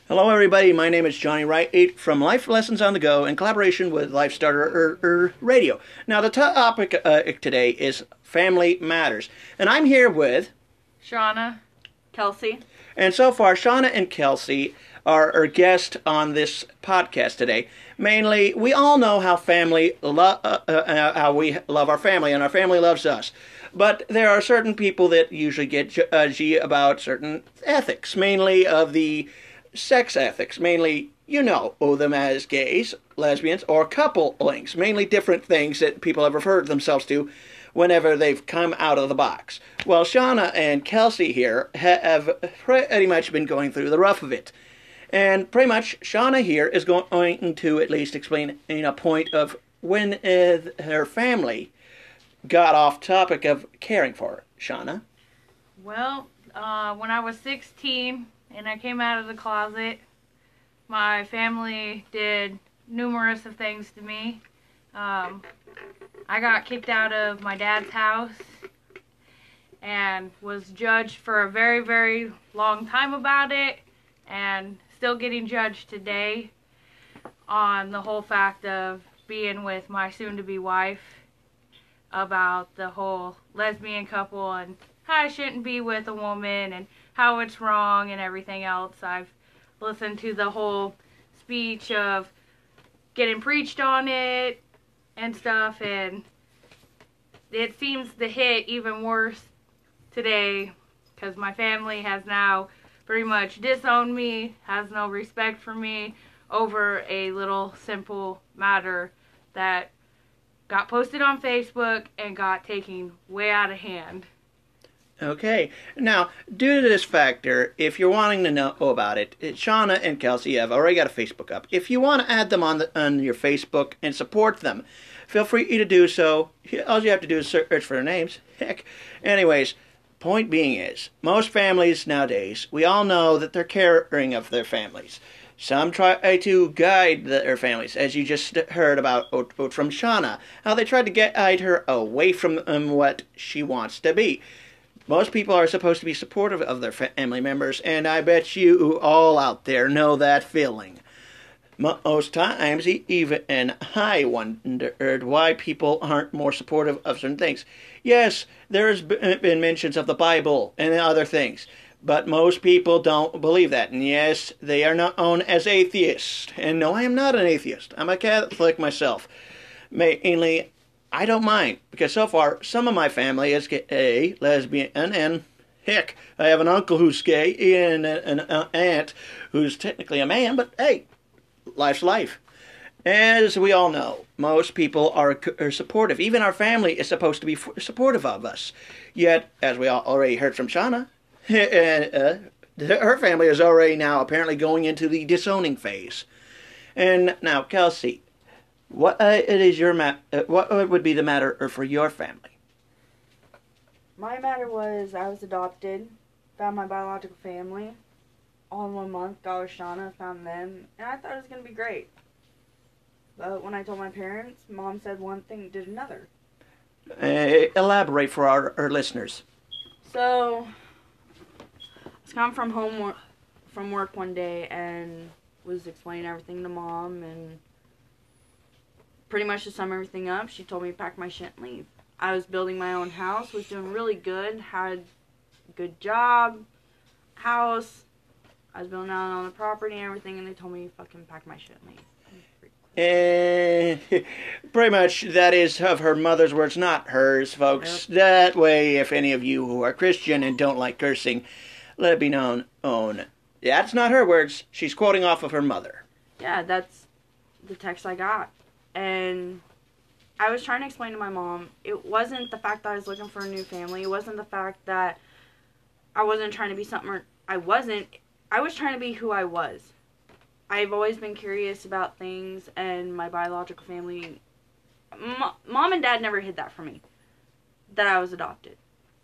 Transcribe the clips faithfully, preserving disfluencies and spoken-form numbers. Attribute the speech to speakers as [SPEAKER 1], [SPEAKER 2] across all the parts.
[SPEAKER 1] Hello, everybody. My name is Johnny Wright from Life Lessons on the Go in collaboration with Life Starter er, er, Radio. Now, the topic uh, today is Family Matters, and I'm here with
[SPEAKER 2] Shauna, Kelsey,
[SPEAKER 1] and so far, Shauna and Kelsey are our guests on this podcast today. Mainly, we all know how family lo- uh, uh, how we love our family, and our family loves us. But there are certain people that usually get judgy about certain ethics, mainly of the sex ethics, mainly, you know, them as gays, lesbians, or couple links, mainly different things that people have referred themselves to whenever they've come out of the box. Well, Shauna and Kelsey here have pretty much been going through the rough of it. And pretty much, Shauna here is going to at least explain in a point of when uh, her family got off topic of caring for her. Shauna?
[SPEAKER 2] Well, uh, when I was sixteen and I came out of the closet, my family did numerous of things to me. Um, I got kicked out of my dad's house and was judged for a very, very long time about it, and still getting judged today on the whole fact of being with my soon-to-be wife about the whole lesbian couple and how I shouldn't be with a woman and how it's wrong and everything else. I've listened to the whole speech of getting preached on it and stuff, and it seems to hit even worse today because my family has now pretty much disowned me, has no respect for me over a little simple matter that got posted on Facebook and got taken way out of hand.
[SPEAKER 1] Okay. Now, due to this factor, if you're wanting to know about it, Shauna and Kelsey have already got a Facebook up. If you want to add them on, the, on your Facebook and support them, feel free to do so. All you have to do is search for their names. Heck. Anyways, point being is, most families nowadays, we all know that they're caring of their families. Some try to guide their families, as you just heard about from Shauna, how they tried to guide her away from um, what she wants to be. Most people are supposed to be supportive of their family members, and I bet you all out there know that feeling. Most times, even I wondered why people aren't more supportive of certain things. Yes, there's been mentions of the Bible and other things, but most people don't believe that. And yes, they are known as atheists. And no, I am not an atheist. I'm a Catholic myself. Mainly, I don't mind, because so far, some of my family is gay, lesbian, and heck, I have an uncle who's gay, and an aunt who's technically a man, but hey, life's life. As we all know, most people are, are supportive. Even our family is supposed to be supportive of us. Yet, as we already heard from Shauna, uh, her family is already now apparently going into the disowning phase. And now, Kelsey, what uh, it is your ma- uh, what would be the matter for your family?
[SPEAKER 3] My matter was I was adopted, found my biological family, all in one month, got with Shauna, found them, and I thought it was going to be great. But when I told my parents, Mom said one thing, did another.
[SPEAKER 1] Uh, elaborate for our, our listeners.
[SPEAKER 3] So, I was coming from home from work one day and was explaining everything to Mom, and pretty much to sum everything up, she told me to pack my shit and leave. I was building my own house, was doing really good, had a good job, house. I was building out on the property and everything, and they told me to fucking pack my shit and leave.
[SPEAKER 1] And pretty much that is of her mother's words, not hers, folks. Yep. That way, if any of you who are Christian and don't like cursing, let it be known, own. That's not her words. She's quoting off of her mother.
[SPEAKER 3] Yeah, that's the text I got. And I was trying to explain to my mom, it wasn't the fact that I was looking for a new family. It wasn't the fact that I wasn't trying to be something, or I wasn't. I was trying to be who I was. I've always been curious about things, and my biological family, m- Mom and Dad never hid that from me, that I was adopted.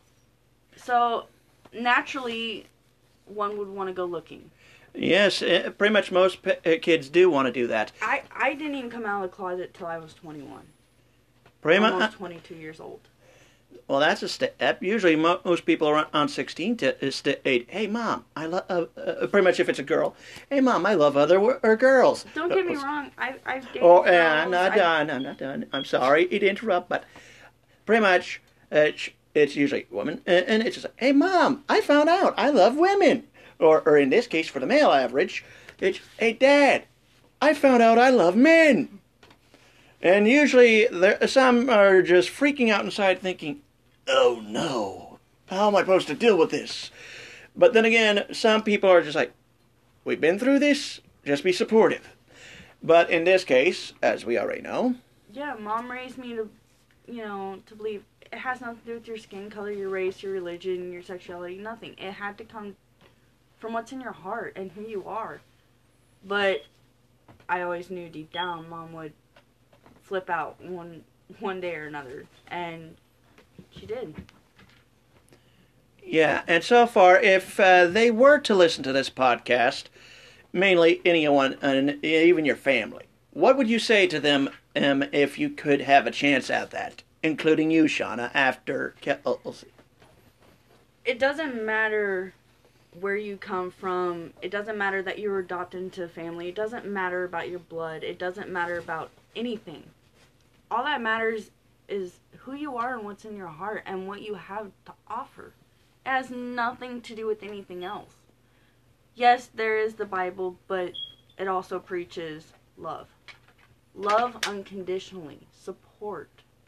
[SPEAKER 3] So, naturally, one would want to go looking.
[SPEAKER 1] Yes, pretty much most p- kids do want to do that.
[SPEAKER 3] I, I didn't even come out of the closet till I was twenty-one.
[SPEAKER 1] Pretty
[SPEAKER 3] Almost
[SPEAKER 1] much
[SPEAKER 3] twenty-two years old.
[SPEAKER 1] Well, that's a step. Usually, mo- most people are on sixteen to state, hey, mom, I love, uh, uh, pretty much if it's a girl, hey, mom, I love other w- or girls.
[SPEAKER 3] Don't get me wrong. I, I've dated
[SPEAKER 1] Oh,
[SPEAKER 3] girls.
[SPEAKER 1] and I'm not
[SPEAKER 3] I-
[SPEAKER 1] done. I'm not done. I'm sorry to interrupt, but pretty much uh, it's usually a woman, and, and it's just like, hey, mom, I found out I love women. Or, or in this case, for the male average, it's, hey, dad, I found out I love men. And usually, there, some are just freaking out inside thinking, oh no, how am I supposed to deal with this? But then again, some people are just like, we've been through this, just be supportive. But in this case, as we already know,
[SPEAKER 3] Yeah, mom raised me to, you know, to believe it has nothing to do with your skin color, your race, your religion, your sexuality, nothing. It had to come from what's in your heart and who you are. But I always knew deep down mom would flip out one one day or another, and she did.
[SPEAKER 1] yeah, and so far, if uh, they were to listen to this podcast, mainly anyone, and even your family, what would you say to them um, if you could have a chance at that, including you, Shauna, after Kelsey?
[SPEAKER 3] It doesn't matter where you come from. It doesn't matter that you were adopted into a family. It doesn't matter about your blood. It doesn't matter about anything. All that matters is who you are and what's in your heart and what you have to offer. It has nothing to do with anything else. Yes, there is the Bible, but it also preaches love. Love unconditionally. Support.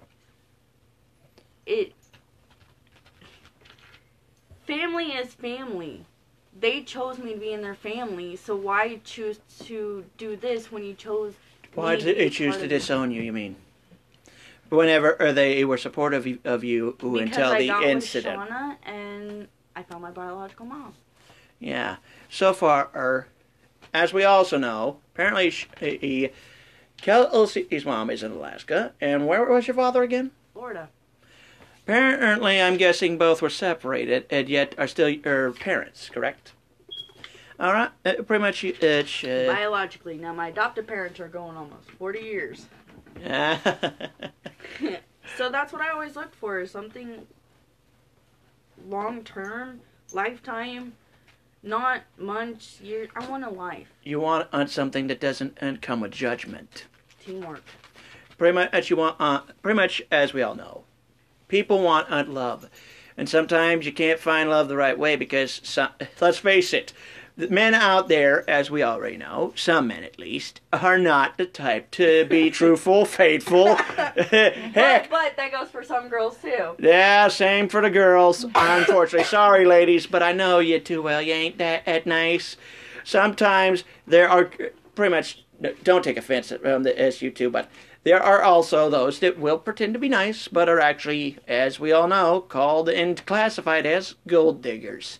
[SPEAKER 3] It. Family is family. They chose me to be in their family, so why choose to do this when you chose
[SPEAKER 1] Why
[SPEAKER 3] me
[SPEAKER 1] did
[SPEAKER 3] to be
[SPEAKER 1] they choose
[SPEAKER 3] part
[SPEAKER 1] to
[SPEAKER 3] of it?
[SPEAKER 1] disown you, you mean? Whenever or they were supportive of you
[SPEAKER 3] Because
[SPEAKER 1] until
[SPEAKER 3] I
[SPEAKER 1] the
[SPEAKER 3] got
[SPEAKER 1] incident.
[SPEAKER 3] with Shauna and I found my biological mom.
[SPEAKER 1] Yeah. So far, er, as we also know, apparently sh- he, Kelsey's mom is in Alaska. And where was your father again?
[SPEAKER 3] Florida.
[SPEAKER 1] Apparently, I'm guessing both were separated and yet are still your parents, correct? All right. Uh, pretty much, you- it's... Uh,
[SPEAKER 3] Biologically. Now, my adopted parents are going almost forty years. So that's what I always look for, is something long-term, lifetime, not months, years. I want a life.
[SPEAKER 1] you want on something that doesn't uh, come with judgment.
[SPEAKER 3] Teamwork.
[SPEAKER 1] Pretty much, you want, uh, pretty much as we all know, people want uh, love, and sometimes you can't find love the right way because, some, let's face it, the men out there, as we already know, some men at least, are not the type to be truthful, faithful. Heck,
[SPEAKER 3] But, but that goes for some girls, too.
[SPEAKER 1] yeah, same for the girls. Unfortunately, sorry, ladies, but I know you too well. You ain't that, that nice. Sometimes there are pretty much. Don't take offense from the S U two, but there are also those that will pretend to be nice, but are actually, as we all know, called and classified as gold diggers.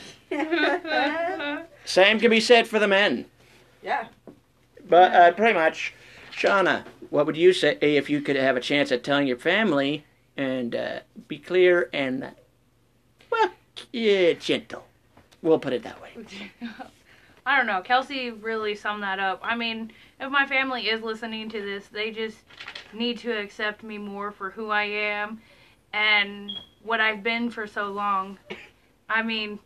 [SPEAKER 1] Same can be said for the men.
[SPEAKER 3] Yeah.
[SPEAKER 1] But uh, pretty much, Shauna, what would you say if you could have a chance at telling your family and uh, be clear and, well, yeah, gentle? We'll put it that way.
[SPEAKER 2] I don't know. Kelsey really summed that up. I mean, if my family is listening to this, they just need to accept me more for who I am and what I've been for so long. I mean,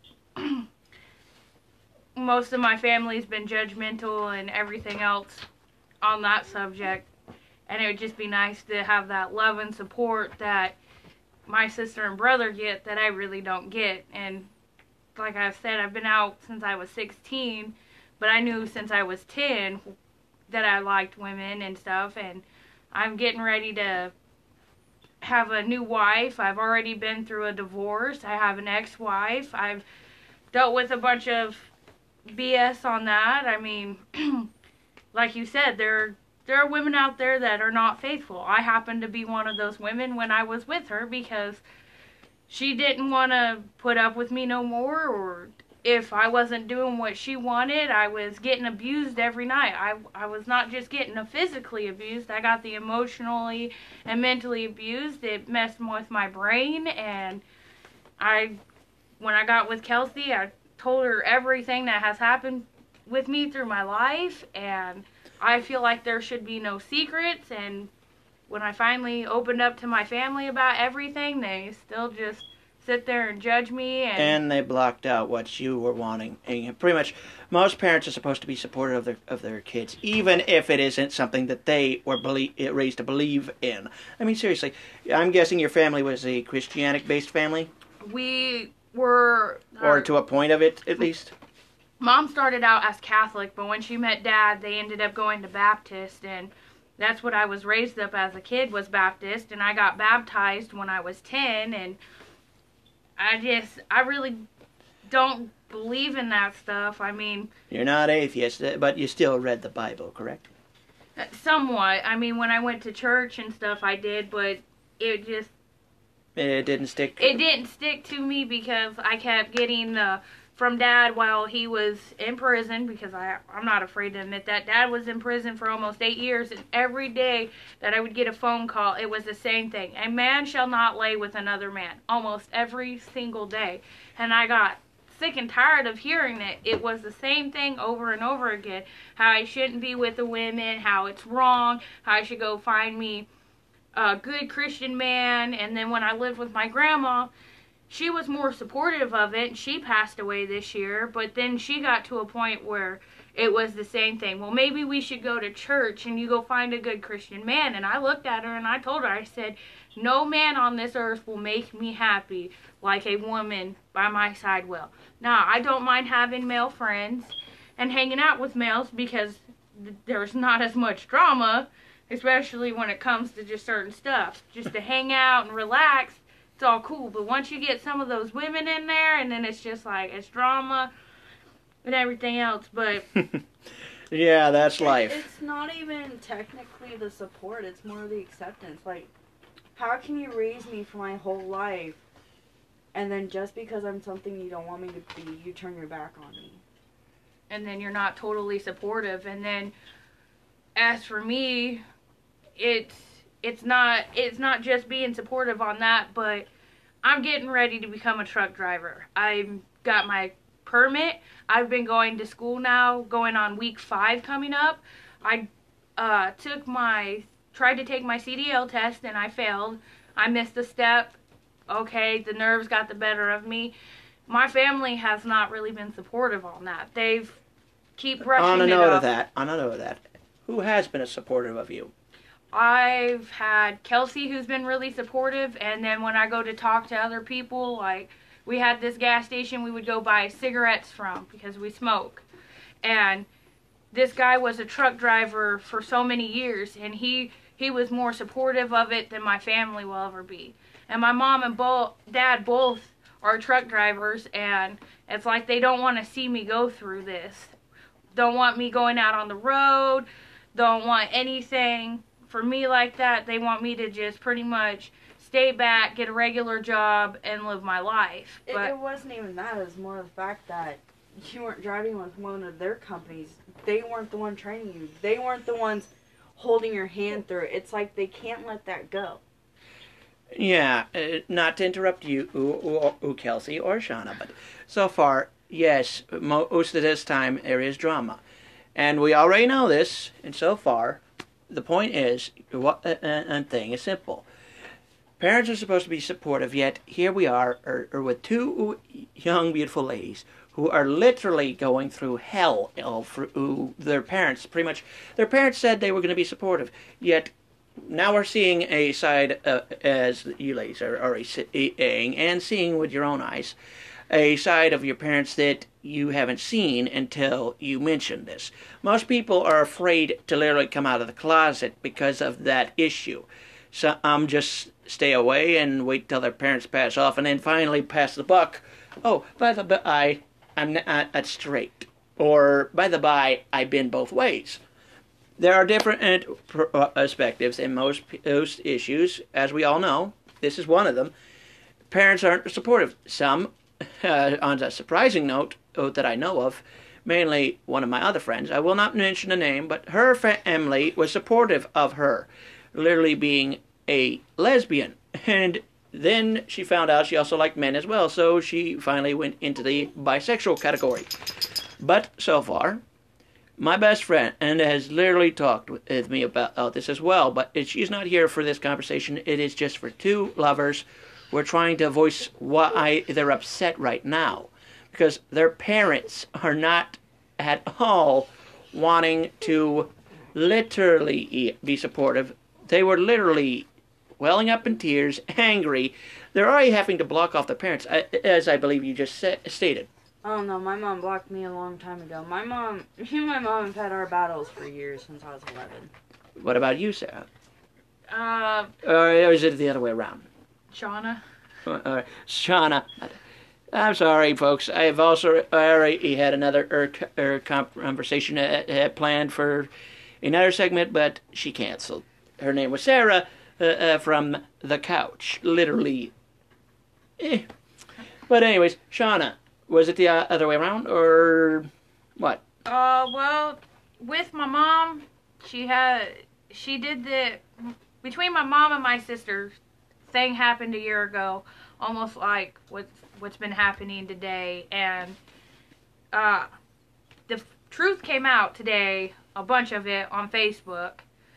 [SPEAKER 2] most of my family's been judgmental and everything else on that subject. And it would just be nice to have that love and support that my sister and brother get that I really don't get. And like I said, I've been out since I was sixteen, but I knew since I was ten that I liked women and stuff, and I'm getting ready to have a new wife. I've already been through a divorce. I have an ex-wife. I've dealt with a bunch of B S on that. I mean, like you said, there there are women out there that are not faithful. I happen to be one of those women when I was with her because she didn't want to put up with me no more, or if I wasn't doing what she wanted, I was getting abused every night. I, I was not just getting physically abused, I got the emotionally and mentally abused. It messed with my brain, and I, when I got with Kelsey, I told her everything that has happened with me through my life, and I feel like there should be no secrets, and when I finally opened up to my family about everything, they still just sit there and judge me. And,
[SPEAKER 1] and they blocked out what you were wanting. And pretty much, most parents are supposed to be supportive of their of their kids, even if it isn't something that they were believe, raised to believe in. I mean, seriously, I'm guessing your family was a Christianic-based family?
[SPEAKER 2] We were...
[SPEAKER 1] Or to a point of it, at least?
[SPEAKER 2] Mom started out as Catholic, but when she met Dad, they ended up going to Baptist, and that's what I was raised up as a kid, was Baptist, and I got baptized when I was ten, and I just, I really don't believe in that stuff. I mean...
[SPEAKER 1] You're not atheist, but you still read the Bible, correct?
[SPEAKER 2] Somewhat. I mean, when I went to church and stuff, I did, but it just...
[SPEAKER 1] It didn't stick?
[SPEAKER 2] It didn't stick to me because I kept getting the... from Dad while he was in prison, because I, I'm not afraid to admit that. Dad was in prison for almost eight years, and every day that I would get a phone call, it was the same thing. A man shall not lay with another man. Almost every single day. And I got sick and tired of hearing it. It was the same thing over and over again. How I shouldn't be with the women, how it's wrong, how I should go find me a good Christian man. And then when I lived with my grandma, she was more supportive of it. She passed away this year, but then she got to a point where it was the same thing. Well, maybe we should go to church and you go find a good Christian man. And I looked at her and I told her, I said, no man on this earth will make me happy like a woman by my side will. Now, I don't mind having male friends and hanging out with males because th- there's not as much drama, especially when it comes to just certain stuff. Just to hang out and relax, it's all cool. But once you get some of those women in there, and then it's just like, it's drama and everything else. But
[SPEAKER 1] yeah, that's life.
[SPEAKER 3] It, it's not even technically the support, it's more the acceptance. Like, how can you raise me for my whole life, and then just because I'm something you don't want me to be, you turn your back on me?
[SPEAKER 2] And then you're not totally supportive. And then, as for me, it's it's not it's not just being supportive on that, but I'm getting ready to become a truck driver. I've got my permit. I've been going to school now, going on week five coming up. I uh, took my tried to take my C D L test and I failed. I missed a step. Okay, the nerves got the better of me. My family has not really been supportive on that. They've keep rushing
[SPEAKER 1] on a
[SPEAKER 2] it
[SPEAKER 1] note
[SPEAKER 2] up.
[SPEAKER 1] of that, on a note of that, who has been a supportive of you?
[SPEAKER 2] I've had Kelsey, who's been really supportive, and then when I go to talk to other people, like, we had this gas station we would go buy cigarettes from because we smoke. And this guy was a truck driver for so many years, and he, he was more supportive of it than my family will ever be. And my mom and bo- dad both are truck drivers, and it's like they don't want to see me go through this. Don't want me going out on the road, don't want anything for me like that. They want me to just pretty much stay back, get a regular job, and live my life.
[SPEAKER 3] It,
[SPEAKER 2] But
[SPEAKER 3] it wasn't even that. It was more the fact that you weren't driving with one of their companies. They weren't the one training you. They weren't the ones holding your hand through it. It's like they can't let that go.
[SPEAKER 1] Yeah, uh, not to interrupt you, ooh, ooh, ooh, Kelsey or Shauna, but so far, yes, most of this time there is drama. And we already know this, and so far, the point is, what uh, uh, thing is simple. Parents are supposed to be supportive, yet here we are, are, are with two young, beautiful ladies who are literally going through hell you know, for who their parents, pretty much, their parents said they were going to be supportive, yet now we're seeing a side, uh, as you ladies are already saying, and seeing with your own eyes, a side of your parents that you haven't seen until you mention this. Most people are afraid to literally come out of the closet because of that issue. Some um, just stay away and wait till their parents pass off, and then finally pass the buck. Oh, by the by, I'm not, not straight. Or, by the by, I've been both ways. There are different perspectives in most most issues, as we all know. This is one of them. Parents aren't supportive. Some, uh, on a surprising note that I know of, mainly one of my other friends, I will not mention a name, but her family was supportive of her, literally being a lesbian. And then she found out she also liked men as well, so she finally went into the bisexual category. But so far, my best friend, and has literally talked with me about uh, this as well, but it, she's not here for this conversation. It is just for two lovers who are trying to voice why they're upset right now. Because their parents are not at all wanting to literally be supportive. They were literally welling up in tears, angry. They're already having to block off their parents, as I believe you just sa- stated.
[SPEAKER 3] Oh no, my mom blocked me a long time ago. My mom, me and my mom have had our battles for years since I was eleven.
[SPEAKER 1] What about you, Sarah?
[SPEAKER 2] Uh,
[SPEAKER 1] Or is it the other way around?
[SPEAKER 2] Shauna.
[SPEAKER 1] Uh, uh, Shauna. I'm sorry, folks. I have also already had another er, er, conversation uh, uh, planned for another segment, but she canceled. Her name was Sarah uh, uh, from the couch. Literally. Eh. But anyways, Shauna. Was it the uh, other way around, or what?
[SPEAKER 2] Uh, well, with my mom, she had, she did the, between my mom and my sister, thing happened a year ago, almost like what's, what's been happening today, and, uh, the f- truth came out today, a bunch of it, on Facebook,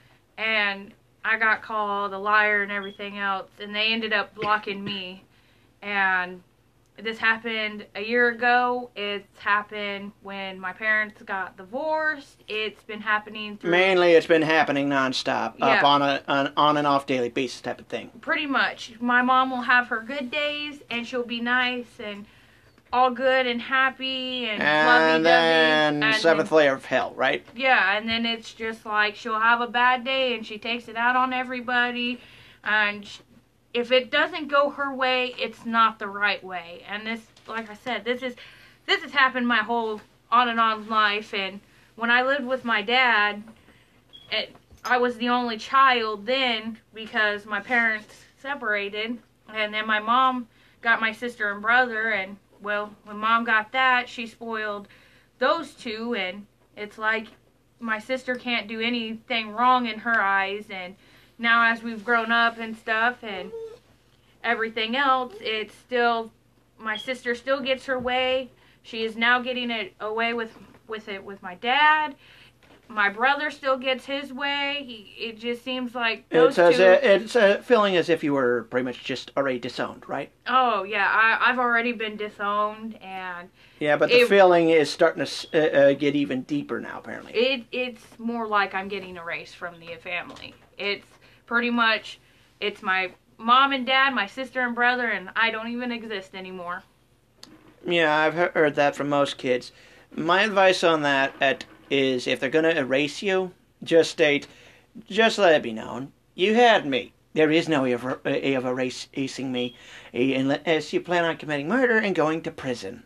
[SPEAKER 2] and I got called a liar and everything else, and they ended up blocking me, and this happened a year ago. It's happened when my parents got divorced. It's been happening through...
[SPEAKER 1] Mainly it's been happening nonstop,
[SPEAKER 2] Yeah.
[SPEAKER 1] up on a an on and off daily basis type of thing.
[SPEAKER 2] Pretty much. My mom will have her good days, and she'll be nice and all good and happy and,
[SPEAKER 1] And
[SPEAKER 2] lovey-dovey.
[SPEAKER 1] then
[SPEAKER 2] and
[SPEAKER 1] seventh
[SPEAKER 2] then,
[SPEAKER 1] layer of hell, right?
[SPEAKER 2] Yeah, and then it's just like she'll have a bad day, and she takes it out on everybody, and... She, if it doesn't go her way, it's not the right way. And this, like I said, this is this has happened my whole on and on life. And when I lived with my dad, it, I was the only child then because my parents separated. And then my mom got my sister and brother. And, well, when mom got that, she spoiled those two. And it's like my sister can't do anything wrong in her eyes. And now as we've grown up and stuff and everything else, it's still, my sister still gets her way. She is now getting it away with, with it with my dad. My brother still gets his way. He, it just seems like those
[SPEAKER 1] It's, as
[SPEAKER 2] two...
[SPEAKER 1] a, it's a feeling as if you were pretty much just already disowned, right?
[SPEAKER 2] Oh, yeah, I, I've already been disowned, and...
[SPEAKER 1] Yeah, but the
[SPEAKER 2] It-
[SPEAKER 1] feeling is starting to uh, uh, get even deeper now, apparently.
[SPEAKER 2] It It's more like I'm getting erased from the family. It's pretty much, it's my mom and dad, my sister and brother, and I don't even exist anymore.
[SPEAKER 1] Yeah, I've he- heard that from most kids. My advice on that at, is if they're going to erase you, just state, just let it be known, you had me. There is no way of, er- of erasing me unless you plan on committing murder and going to prison.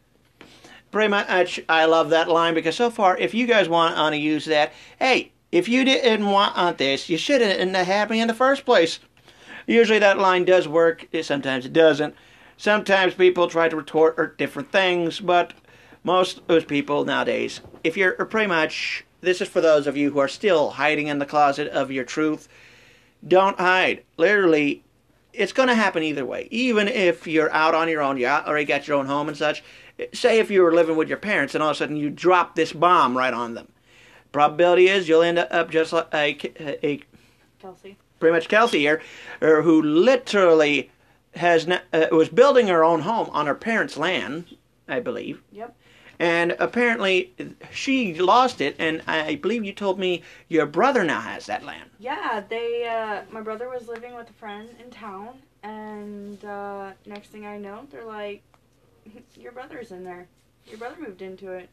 [SPEAKER 1] Pretty much, I love that line because so far, if you guys want to use that, hey, if you didn't want this, you shouldn't have had me in the first place. Usually that line does work, sometimes it doesn't. Sometimes people try to retort different things, but most of those people nowadays, if you're pretty much, this is for those of you who are still hiding in the closet of your truth, don't hide. Literally, it's going to happen either way. Even if you're out on your own, you already got your own home and such. Say if you were living with your parents and all of a sudden you drop this bomb right on them. Probability is you'll end up just like a, a
[SPEAKER 3] Kelsey.
[SPEAKER 1] pretty much Kelsey here, or who literally has not, uh, was building her own home on her parents' land, I believe.
[SPEAKER 3] Yep.
[SPEAKER 1] And apparently she lost it, and I believe you told me your brother now has that land.
[SPEAKER 3] Yeah, they, uh, my brother was living with a friend in town, and, uh, next thing I know, they're like, your brother's in there. Your brother moved into it.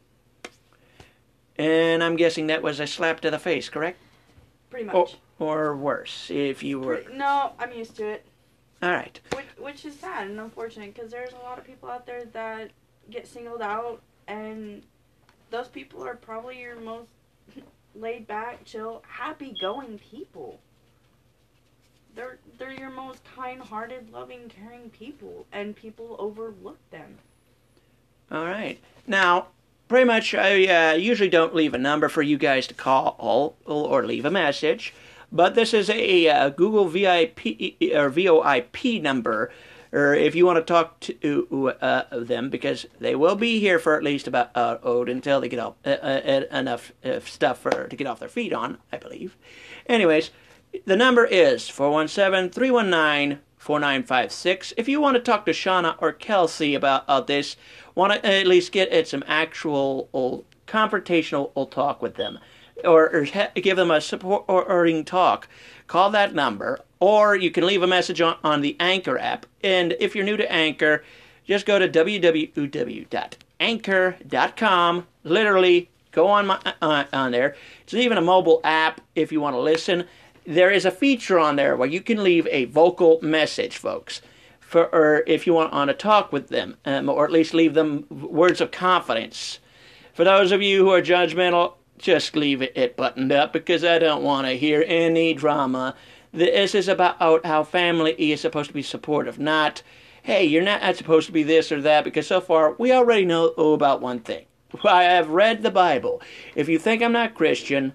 [SPEAKER 1] And I'm guessing that was a slap to the face, correct?
[SPEAKER 3] Pretty much.
[SPEAKER 1] Or, or worse, if you were...
[SPEAKER 3] Pretty, no, I'm used to it.
[SPEAKER 1] All right.
[SPEAKER 3] Which, which is sad and unfortunate, because there's a lot of people out there that get singled out, and those people are probably your most laid back, chill, happy-going people. They're they're your most kind-hearted, loving, caring people, and people overlook them.
[SPEAKER 1] All right. Now, pretty much, I uh, usually don't leave a number for you guys to call or leave a message, but this is a uh, Google V I P or V O I P number or if you want to talk to uh, them, because they will be here for at least about uh, oh, until they get off, uh, uh, enough uh, stuff for to get off their feet on, I believe. Anyways, the number is four one seven, three one nine, four nine five six. If you want to talk to Shauna or Kelsey about uh, this, want to at least get at some actual uh, confrontational uh, talk with them, or, or give them a supporting talk, call that number. Or you can leave a message on, on the Anchor app. And if you're new to Anchor, just go to w w w dot anchor dot com. Literally, go on my, uh, on there. It's even a mobile app if you want to listen. There is a feature on there where you can leave a vocal message, folks, for or if you want on a talk with them, um, or at least leave them words of confidence. For those of you who are judgmental, just leave it, it buttoned up, because I don't want to hear any drama. This is about how family is supposed to be supportive, not, hey, you're not supposed to be this or that, because so far we already know about one thing. I have read the Bible. If you think I'm not Christian,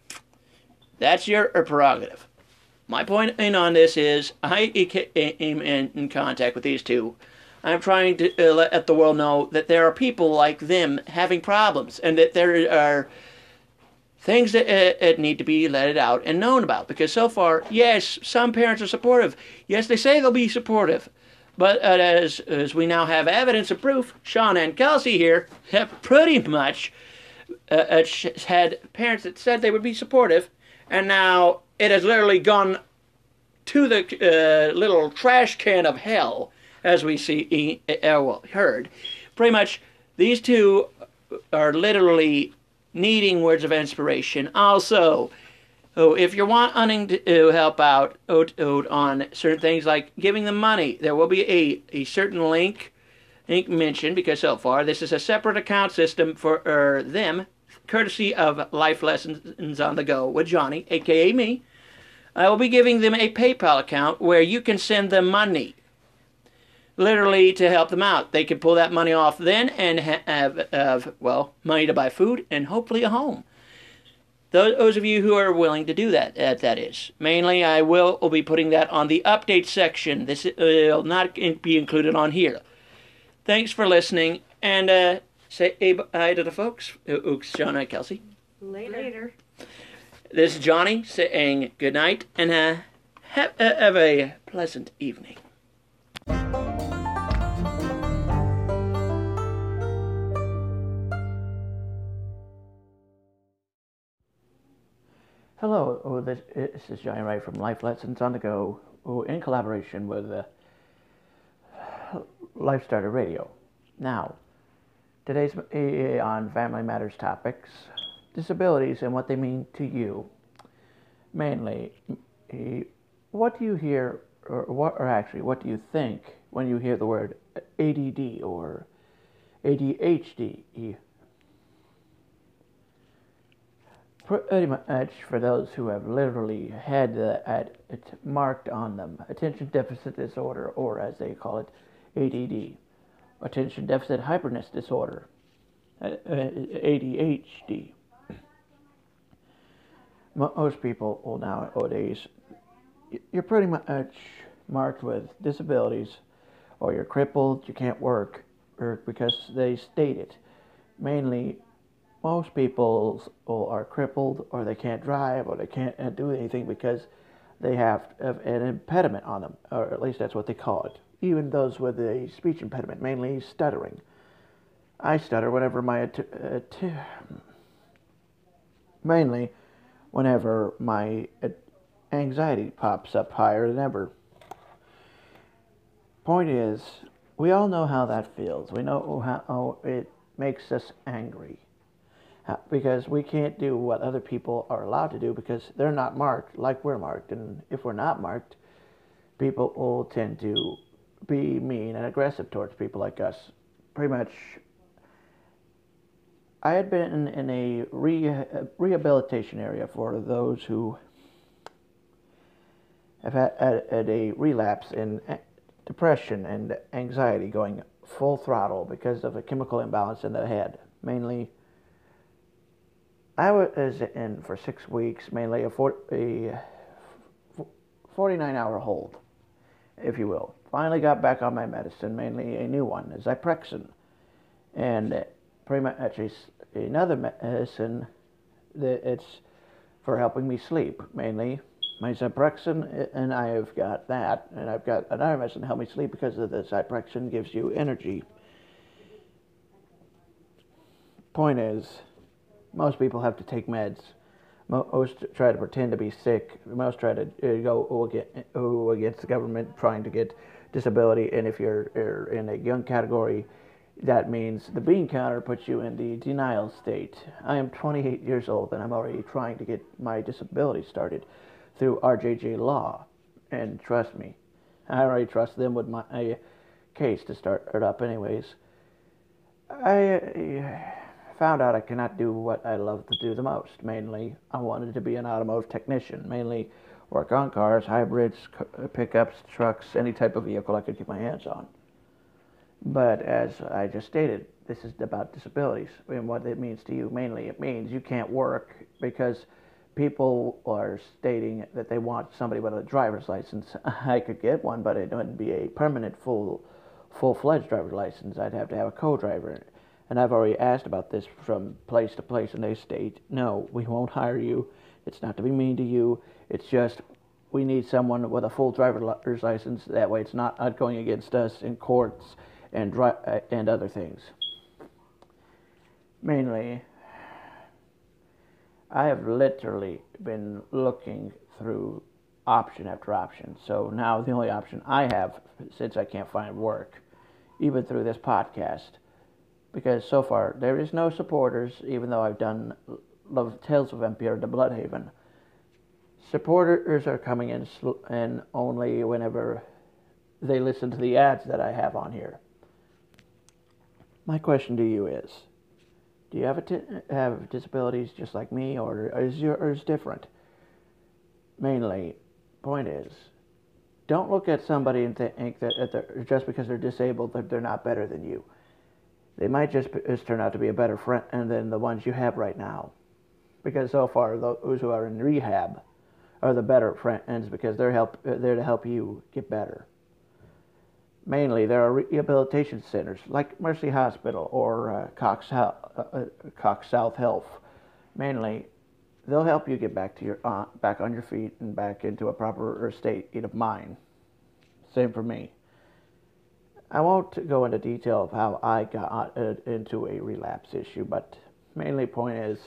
[SPEAKER 1] that's your prerogative. My point on this is I am in contact with these two. I'm trying to let the world know that there are people like them having problems, and that there are things that uh, need to be let out and known about. Because so far, yes, some parents are supportive. Yes, they say they'll be supportive. But uh, as, as we now have evidence and proof, Shauna and Kelsey here have pretty much uh, had parents that said they would be supportive. And now it has literally gone to the uh, little trash can of hell, as we see, uh, well, heard. Pretty much, these two are literally needing words of inspiration. Also, oh, if you're wanting to help out oh, oh, on certain things like giving them money, there will be a, a certain link, link mentioned, because so far this is a separate account system for uh, them, courtesy of Life Lessons on the Go with Johnny, aka me. I will be giving them a PayPal account where you can send them money, literally to help them out. They can pull that money off then and have, have well, money to buy food and hopefully a home. Those, those of you who are willing to do that, uh, that is. Mainly, I will, will be putting that on the update section. This will not be included on here. Thanks for listening, and uh, say bye to the folks. Ooks, John and Kelsey.
[SPEAKER 3] Later.
[SPEAKER 2] Later.
[SPEAKER 1] This is Johnny saying good night, and uh, have, uh, have a pleasant evening. Hello, oh, this, this is Johnny Wright from Life Lessons on the Go, oh, in collaboration with uh, Life Starter Radio. Now, today's uh, on Family Matters topics, disabilities and what they mean to you. Mainly, uh, what do you hear, or what, or actually, what do you think when you hear the word A D D or A D H D? Pretty much for those who have literally had that it marked on them, attention deficit disorder, or as they call it, A D D, attention deficit hyperness disorder, A D H D. Most people will nowadays, you're pretty much marked with disabilities, or you're crippled, you can't work, or because they state it. Mainly, most people are crippled, or they can't drive, or they can't do anything because they have an impediment on them, or at least that's what they call it. Even those with a speech impediment, mainly stuttering. I stutter whenever my uh, t- mainly whenever my anxiety pops up higher than ever. Point is, we all know how that feels. We know how it makes us angry. Because we can't do what other people are allowed to do because they're not marked like we're marked. And if we're not marked, people will tend to be mean and aggressive towards people like us. Pretty much, I had been in, in a re, rehabilitation area for those who have had, had, had a relapse in depression and anxiety going full throttle because of a chemical imbalance in the head. Mainly, I was in for six weeks, mainly a, forty, a forty-nine hour hold. if you will. Finally got back on my medicine, mainly a new one, Zyprexa. And pretty much actually another medicine that it's for helping me sleep, mainly my Zyprexa, and I have got that, and I've got another medicine to help me sleep because of the Zyprexa gives you energy. Point is, most people have to take meds. Most try to pretend to be sick. Most try to go against the government trying to get disability, and if you're, you're in a young category, that means the bean counter puts you in the denial state. I am twenty-eight years old and I'm already trying to get my disability started through R J J Law. And trust me, I already trust them with my case to start it up anyways. I found out I cannot do what I love to do the most. Mainly, I wanted to be an automotive technician. Mainly work on cars, hybrids, pickups, trucks, any type of vehicle I could get my hands on. But as I just stated, this is about disabilities and what it means to you. Mainly, it means you can't work because people are stating that they want somebody with a driver's license. I could get one, but it wouldn't be a permanent, full, full-fledged driver's license. I'd have to have a co-driver. And I've already asked about this from place to place, and they state, no, we won't hire you. It's not to be mean to you. It's just we need someone with a full driver's license. That way it's not going against us in courts and dri- and other things. Mainly, I have literally been looking through option after option. So now the only option I have, since I can't find work, even through this podcast, because so far there is no supporters, even though I've done Love Tales of Vampire to Bloodhaven. Supporters are coming in, sl- in only whenever they listen to the ads that I have on here. My question to you is, do you have a t- have disabilities just like me, or is yours different? Mainly, point is, don't look at somebody and think that they're, just because they're disabled that they're not better than you. They might just, just turn out to be a better friend than the ones you have right now. Because so far, those who are in rehab are the better friends because they're help there to help you get better. Mainly, there are rehabilitation centers like Mercy Hospital or uh, Cox, uh, uh, Cox South Health. Mainly, they'll help you get back to your uh, back on your feet and back into a proper state of mind. Same for me. I won't go into detail of how I got uh, into a relapse issue, but mainly point is,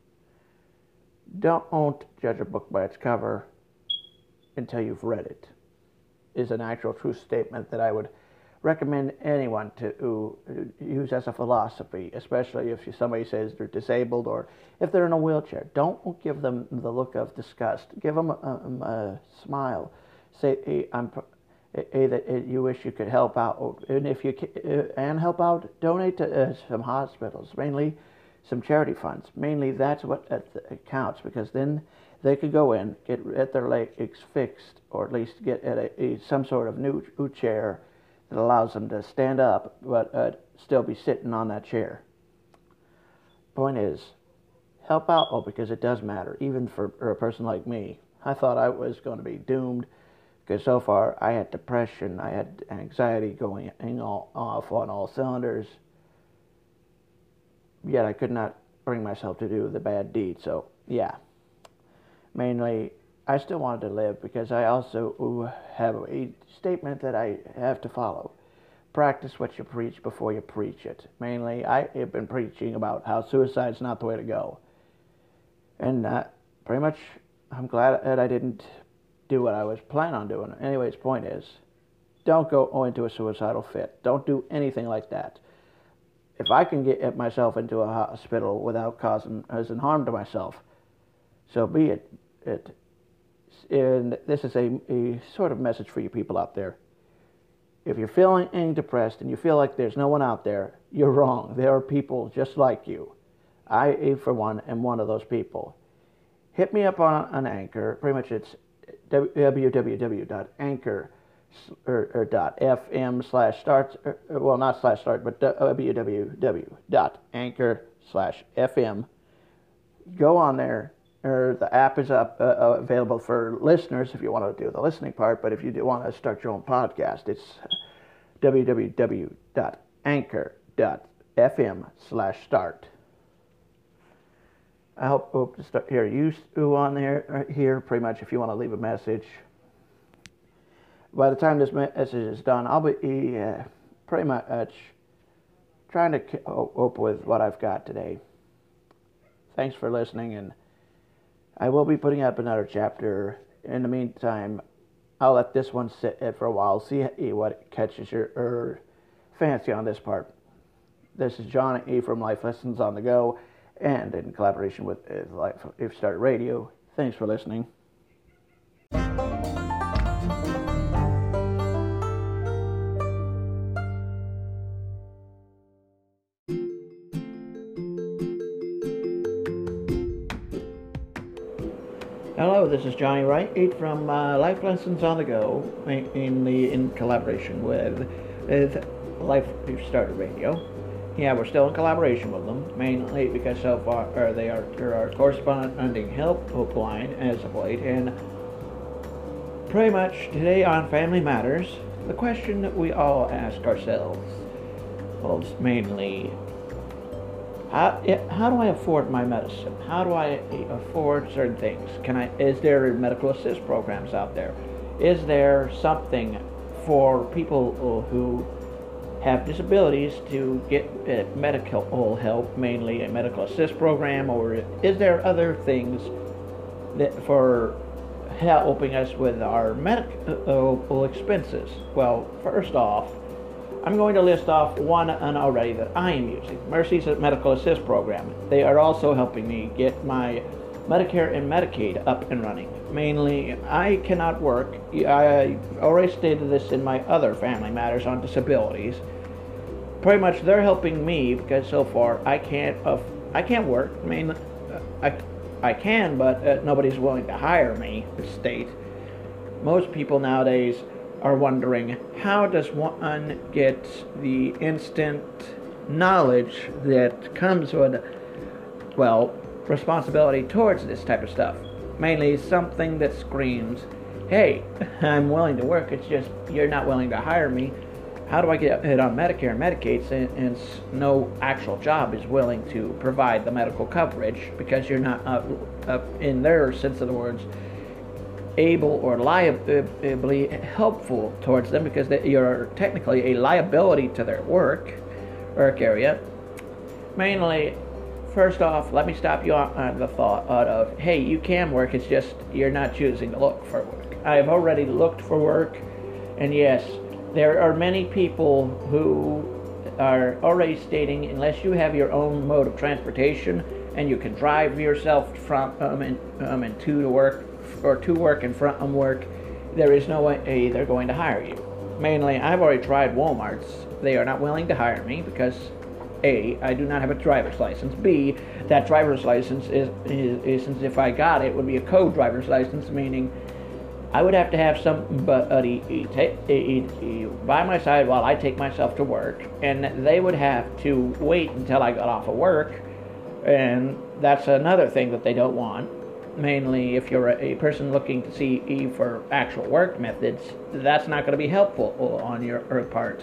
[SPEAKER 1] don't judge a book by its cover until you've read it. Is an actual true statement that I would recommend anyone to use as a philosophy, especially if somebody says they're disabled or if they're in a wheelchair. Don't give them the look of disgust. Give them a, a, a smile. Say, hey, I'm, hey, that you wish you could help out, and if you can, and help out, donate to uh, some hospitals, mainly some charity funds. Mainly, that's what counts, because then they could go in, get at their legs fixed, or at least get at a, a some sort of new, new chair that allows them to stand up, but uh, still be sitting on that chair. Point is, help out, oh, because it does matter, even for, for a person like me. I thought I was going to be doomed, because so far I had depression, I had anxiety going all, off on all cylinders, yet I could not bring myself to do the bad deed. So, yeah. Mainly, I still wanted to live because I also have a statement that I have to follow. Practice what you preach before you preach it. Mainly, I have been preaching about how suicide's not the way to go. And uh, pretty much, I'm glad that I didn't do what I was planning on doing. Anyways, point is, don't go into a suicidal fit. Don't do anything like that. If I can get myself into a hospital without causing, causing harm to myself, so be it. It and this is a, a sort of message for you people out there. If you're feeling depressed and you feel like there's no one out there, you're wrong. There are people just like you. I, for one, am one of those people. Hit me up on an Anchor. Pretty much it's w w w dot anchor or, or dot fm slash start. Or, well, not slash start, but w w w dot anchor slash fm. Go on there. or the app is up uh, uh, available for listeners if you want to do the listening part. But if you do want to start your own podcast, it's w w w dot anchor dot f m slash start. I hope, hope to start hear you on there here. Pretty much, if you want to leave a message. By the time this message is done, I'll be uh, pretty much trying to cope with what I've got today. Thanks for listening, and I will be putting up another chapter. In the meantime, I'll let this one sit for a while, see what catches your er, fancy on this part. This is John E. from Life Lessons on the Go, and in collaboration with Life If Start Radio. Thanks for listening. Hello, this is Johnny Wright from uh, Life Lessons on the Go, mainly in collaboration with, with Life We've Started Radio. Yeah, we're still in collaboration with them, mainly because so far or they are they're our corresponding help line as of late. And pretty much today on Family Matters, the question that we all ask ourselves was mainly, How, how do I afford my medicine? How do I afford certain things? Can I? Is there medical assist programs out there? Is there something for people who have disabilities to get uh, medical help, mainly a medical assist program, or is there other things that for helping us with our medical expenses? Well, first off, I'm going to list off one and already that I am using. Mercy's Medical Assist Program. They are also helping me get my Medicare and Medicaid up and running. Mainly, I cannot work. I already stated this in my other Family Matters on disabilities. Pretty much, they're helping me because so far I can't. Uh, I can't work. I mean, I I can, but uh, nobody's willing to hire me. The state. Most people nowadays are wondering, how does one get the instant knowledge that comes with, well, responsibility towards this type of stuff? Mainly something that screams, hey, I'm willing to work, it's just you're not willing to hire me. How do I get it on Medicare and Medicaid since and no actual job is willing to provide the medical coverage because you're not, uh, uh, in their sense of the words, able or liably helpful towards them because they, you're technically a liability to their work work area. Mainly, first off, let me stop you on, on the thought of, hey, you can work, it's just you're not choosing to look for work. I've already looked for work, and yes, there are many people who are already stating unless you have your own mode of transportation and you can drive yourself from um, and, um, and to work or to work and from work, there is no way they're going to hire you. Mainly, I've already tried Walmart's. They are not willing to hire me because A, I do not have a driver's license. B, that driver's license is, is, is since if I got it, would be a co-driver's license, meaning I would have to have somebody by my side while I take myself to work, and they would have to wait until I got off of work, and that's another thing that they don't want. Mainly, if you're a person looking to see for actual work methods, that's not going to be helpful on your part.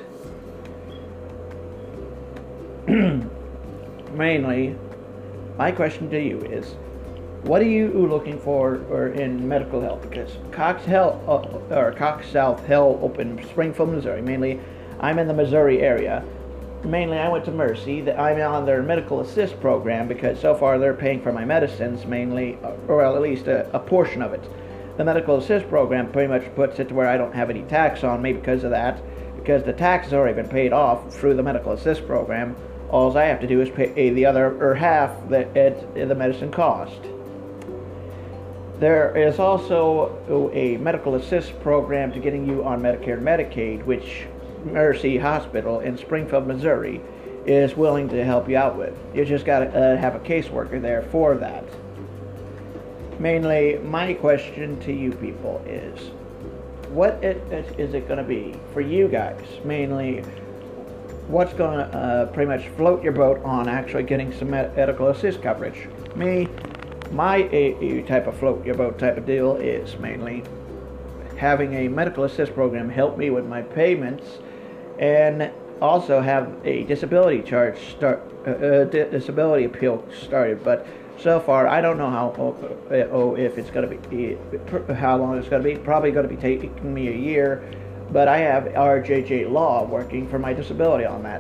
[SPEAKER 1] Mainly, my question to you is, what are you looking for or in medical health? Because Cox Health uh, or Cox South Health opened in Springfield, Missouri. Mainly, I'm in the Missouri area. Mainly, I went to Mercy. That I'm on their medical assist program because so far they're paying for my medicines mainly, or at least a, a portion of it. The medical assist program pretty much puts it to where I don't have any tax on me because of that, because the tax has already been paid off through the medical assist program. All I have to do is pay the other or half that it, the medicine cost. There is also a medical assist program to getting you on Medicare and Medicaid, which Mercy Hospital in Springfield, Missouri is willing to help you out with. You just got to uh, have a caseworker there for that. Mainly, my question to you people is, what it, is it going to be for you guys? Mainly, what's going to uh, pretty much float your boat on actually getting some med- medical assist coverage? Me, my a, a type of float your boat type of deal is mainly having a medical assist program help me with my payments, and also have a disability charge start, uh, uh, disability appeal started. But so far, I don't know how, oh, oh if it's going to be, how long it's going to be. Probably going to be taking me a year, but I have R J J Law working for my disability on that.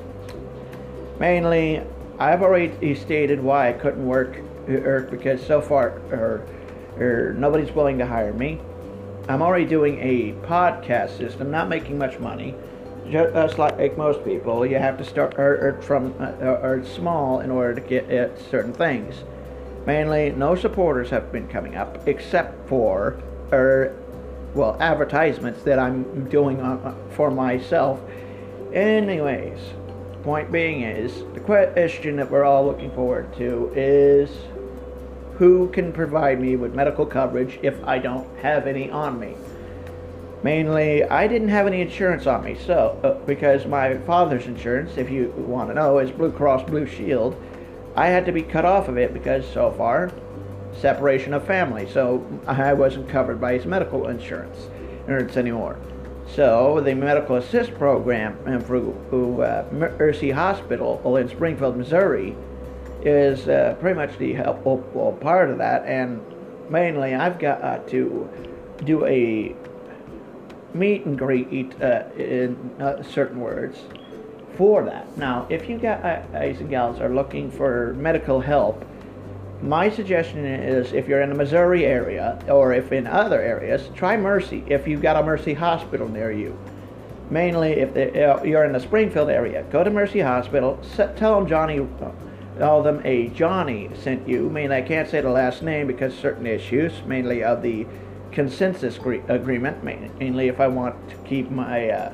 [SPEAKER 1] Mainly, I've already stated why I couldn't work, er, because so far, er, er, nobody's willing to hire me. I'm already doing a podcast system, not making much money. Just like most people, you have to start or, or from uh, or small in order to get at certain things. Mainly, no supporters have been coming up except for, or well, advertisements that I'm doing on, for myself. Anyways, point being is the question that we're all looking forward to is who can provide me with medical coverage if I don't have any on me. Mainly, I didn't have any insurance on me, so uh, because my father's insurance, if you want to know, is Blue Cross Blue Shield. I had to be cut off of it because so far, separation of family, so I wasn't covered by his medical insurance anymore. So the medical assist program through uh, Mercy Hospital in Springfield, Missouri, is uh, pretty much the helpful part of that, and mainly I've got uh, to do a meet and greet, uh, in uh, certain words, for that. Now, if you guys and gals are looking for medical help, my suggestion is if you're in the Missouri area, or if in other areas, try Mercy if you've got a Mercy Hospital near you. Mainly, if they, uh, you're in the Springfield area, go to Mercy Hospital, set, tell them Johnny, uh, tell them a Johnny sent you. I mean, I can't say the last name because certain issues, mainly of the consensus agreement, mainly if I want to keep my uh,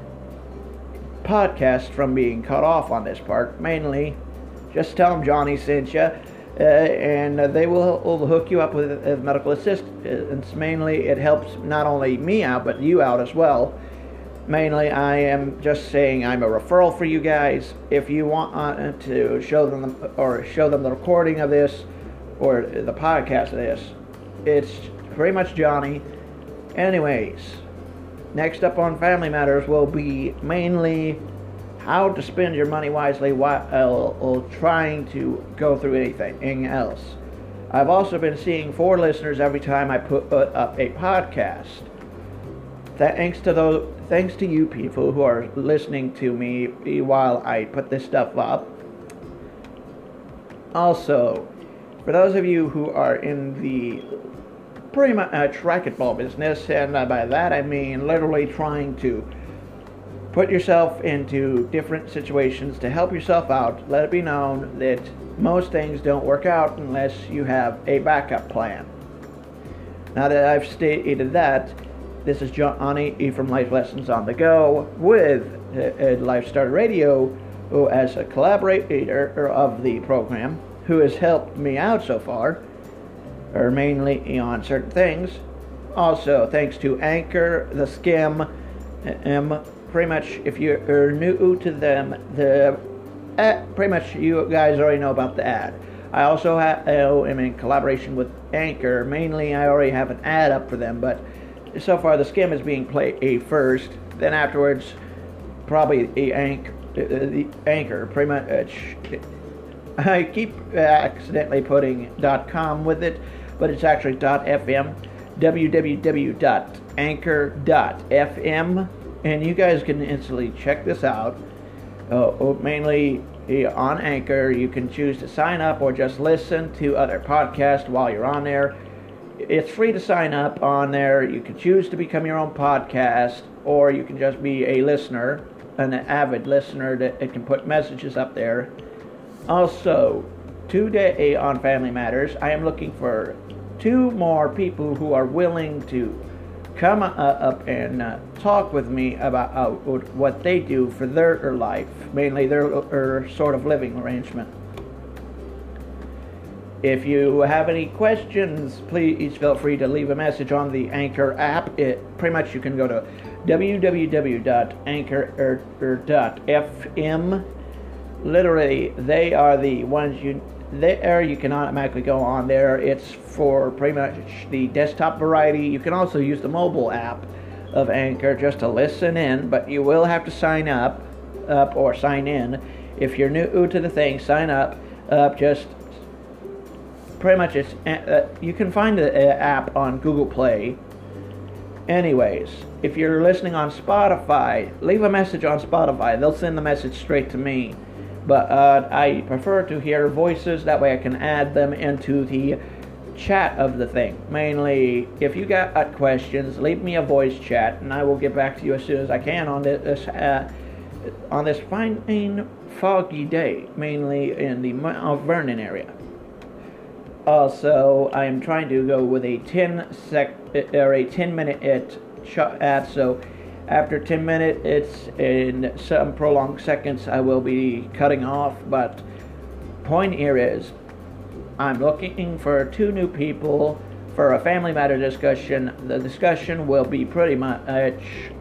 [SPEAKER 1] podcast from being cut off on this part. Mainly, just tell them Johnny sent you, uh, and uh, they will, will hook you up with uh, medical assistance. Mainly, it helps not only me out, but you out as well. Mainly, I am just saying I'm a referral for you guys. If you want uh, to show them or show them the recording of this or the podcast of this, it's pretty much Johnny. Anyways, next up on Family Matters will be mainly how to spend your money wisely while trying to go through anything else. I've also been seeing four listeners every time I put up a podcast. Thanks to those, thanks to you people who are listening to me while I put this stuff up. Also, for those of you who are in the pretty much uh, racquetball business, and uh, by that I mean literally trying to put yourself into different situations to help yourself out, let it be known that most things don't work out unless you have a backup plan. Now that I've stated that, this is Johnny from Life Lessons on the Go with uh, Life Starter Radio, who as a collaborator of the program, who has helped me out so far, or mainly on certain things. Also, thanks to Anchor, the Skim, um, pretty much if you're new to them, the uh, pretty much you guys already know about the ad. I also have, uh, am in collaboration with Anchor. Mainly, I already have an ad up for them, but so far the Skim is being played first. Then afterwards, probably the Anchor, uh, the Anchor, pretty much. I keep accidentally putting .com with it, but it's actually .fm, w w w dot anchor dot f m, and you guys can instantly check this out. Uh, mainly on Anchor, you can choose to sign up or just listen to other podcasts while you're on there. It's free to sign up on there. You can choose to become your own podcast, or you can just be a listener, an avid listener that it can put messages up there. Also, today on Family Matters, I am looking for two more people who are willing to come uh, up and uh, talk with me about uh, what they do for their life, mainly their uh, sort of living arrangement. If you have any questions, please feel free to leave a message on the Anchor app. It pretty much you can go to w w w dot anchor dot f m. Literally, they are the ones you there you can automatically go on there. It's for pretty much the desktop variety. You can also use the mobile app of Anchor just to listen in, but you will have to sign up, up or sign in. If you're new to the thing, sign up. Up just pretty much it's uh, you can find the uh, app on Google Play. Anyways, if you're listening on Spotify, leave a message on Spotify. They'll send the message straight to me. But uh, I prefer to hear voices. That way I can add them into the chat of the thing. Mainly, if you got questions, leave me a voice chat, and I will get back to you as soon as I can on this uh, on this fine, foggy day, mainly in the Mount Vernon area. Also, I am trying to go with a ten sec or a ten minute chat. So after ten minutes, it's in some prolonged seconds, I will be cutting off. But point here is, I'm looking for two new people for a family matter discussion. The discussion will be pretty much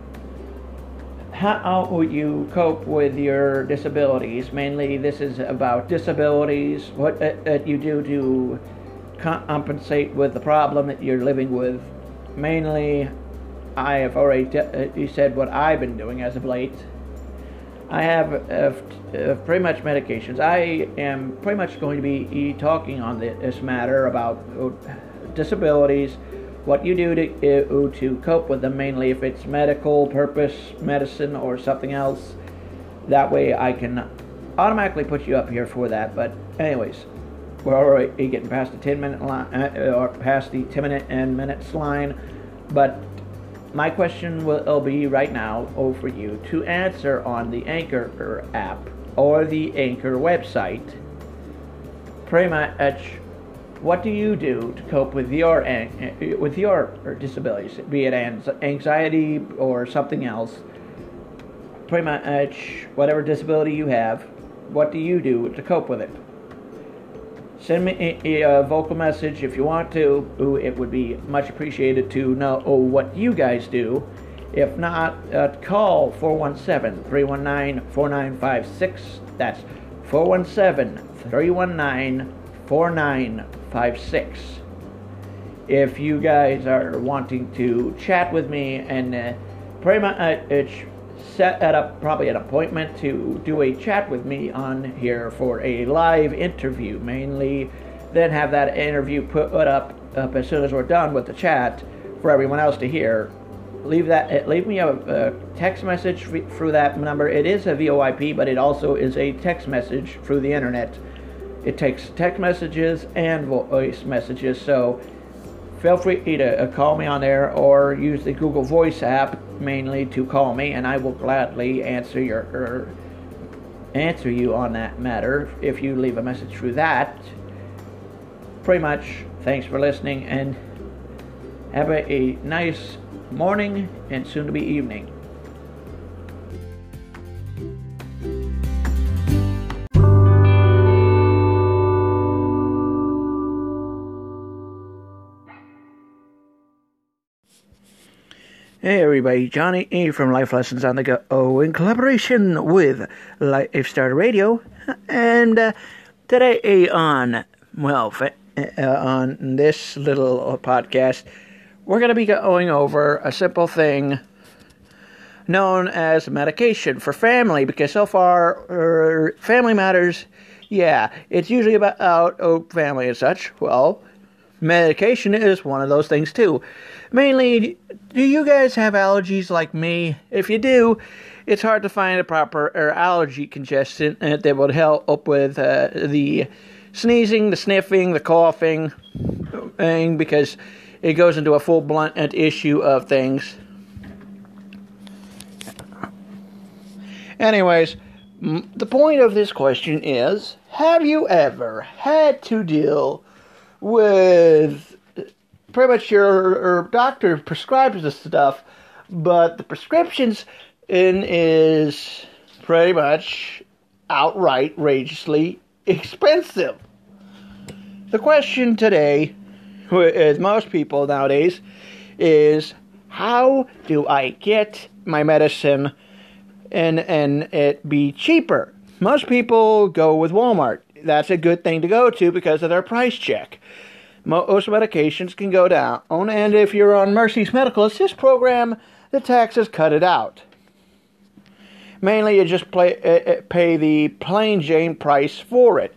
[SPEAKER 1] how would you cope with your disabilities. Mainly, this is about disabilities, what uh, you do to compensate with the problem that you're living with. Mainly, I have already d- said what I've been doing as of late. I have uh, uh, pretty much medications. I am pretty much going to be talking on this matter about disabilities, what you do to uh, to cope with them, mainly if it's medical purpose, medicine, or something else. That way I can automatically put you up here for that. But anyways, we're already getting past the ten minute line, uh, or past the ten minute and minutes line. But my question will be right now over you to answer on the Anchor app or the Anchor website. Pretty much, what do you do to cope with your with your disabilities, be it anxiety or something else? Pretty much, whatever disability you have, what do you do to cope with it? Send me a, a vocal message if you want to. It would be much appreciated to know what you guys do. If not, uh, call four one seven, three one nine, four nine five six. That's four one seven, three one nine, four nine five six. If you guys are wanting to chat with me and uh, pretty much uh, set up probably an appointment to do a chat with me on here for a live interview, mainly, then have that interview put up up as soon as we're done with the chat for everyone else to hear. Leave that. Leave me a, a text message through that number. It is a V O I P, but it also is a text message through the internet. It takes text messages and voice messages, so feel free to call me on there or use the Google Voice app mainly to call me, and I will gladly answer your er, answer you on that matter if you leave a message through that. Pretty much, thanks for listening, and have a, a nice morning and soon to be evening. Hey everybody, Johnny E. from Life Lessons on the Go in collaboration with Lifestar Radio, and uh, today on, well, uh, on this little podcast, we're going to be going over a simple thing known as medication for family, because so far, uh, family matters, yeah, it's usually about oh, family and such. Well, medication is one of those things too. Mainly, do you guys have allergies like me? If you do, it's hard to find a proper or allergy congestant that would help with uh, the sneezing, the sniffing, the coughing, because it goes into a full blunt issue of things. Anyways, the point of this question is, have you ever had to deal with pretty much your, your doctor prescribes this stuff, but the prescriptions in is pretty much outright outrageously expensive? The question today, with most people nowadays, is how do I get my medicine and and it be cheaper? Most people go with Walmart. that's a good thing to go to because of their price check. Most medications can go down, and if you're on Mercy's Medical Assist program, the taxes cut it out. Mainly, you just play, uh, pay the plain Jane price for it.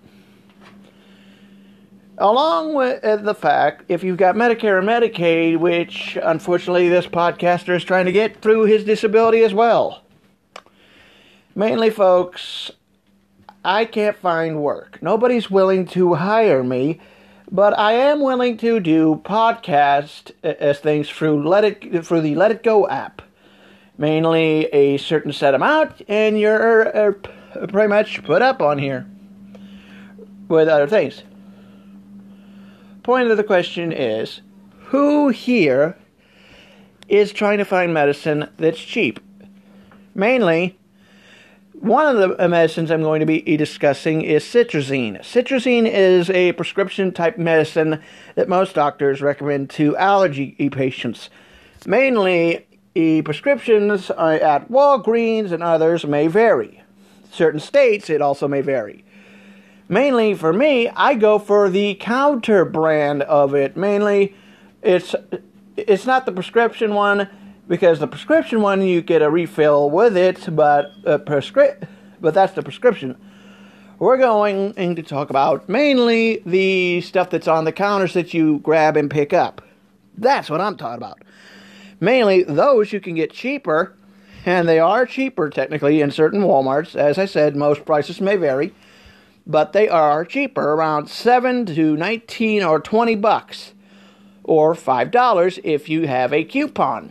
[SPEAKER 1] Along with uh, the fact, if you've got Medicare and Medicaid, which unfortunately this podcaster is trying to get through his disability as well. Mainly, folks, I can't find work. Nobody's willing to hire me, but I am willing to do podcast as things through Let It through the Let It Go app. Mainly a certain set amount, and you're uh, pretty much put up on here with other things. Point of the question is, who here is trying to find medicine that's cheap? Mainly, one of the medicines I'm going to be discussing is citrazine. Citrazine is a prescription-type medicine that most doctors recommend to allergy patients. Mainly, the prescriptions at Walgreens and others may vary. Certain states, it also may vary. Mainly, for me, I go for the counter brand of it. Mainly, it's it's not the prescription one, because the prescription one, you get a refill with it, but a prescri- but that's the prescription. We're going to talk about mainly the stuff that's on the counters that you grab and pick up. That's what I'm talking about. Mainly, those you can get cheaper, and they are cheaper technically in certain Walmarts. As I said, most prices may vary, but they are cheaper, around seven to nineteen or twenty bucks, or five dollars if you have a coupon.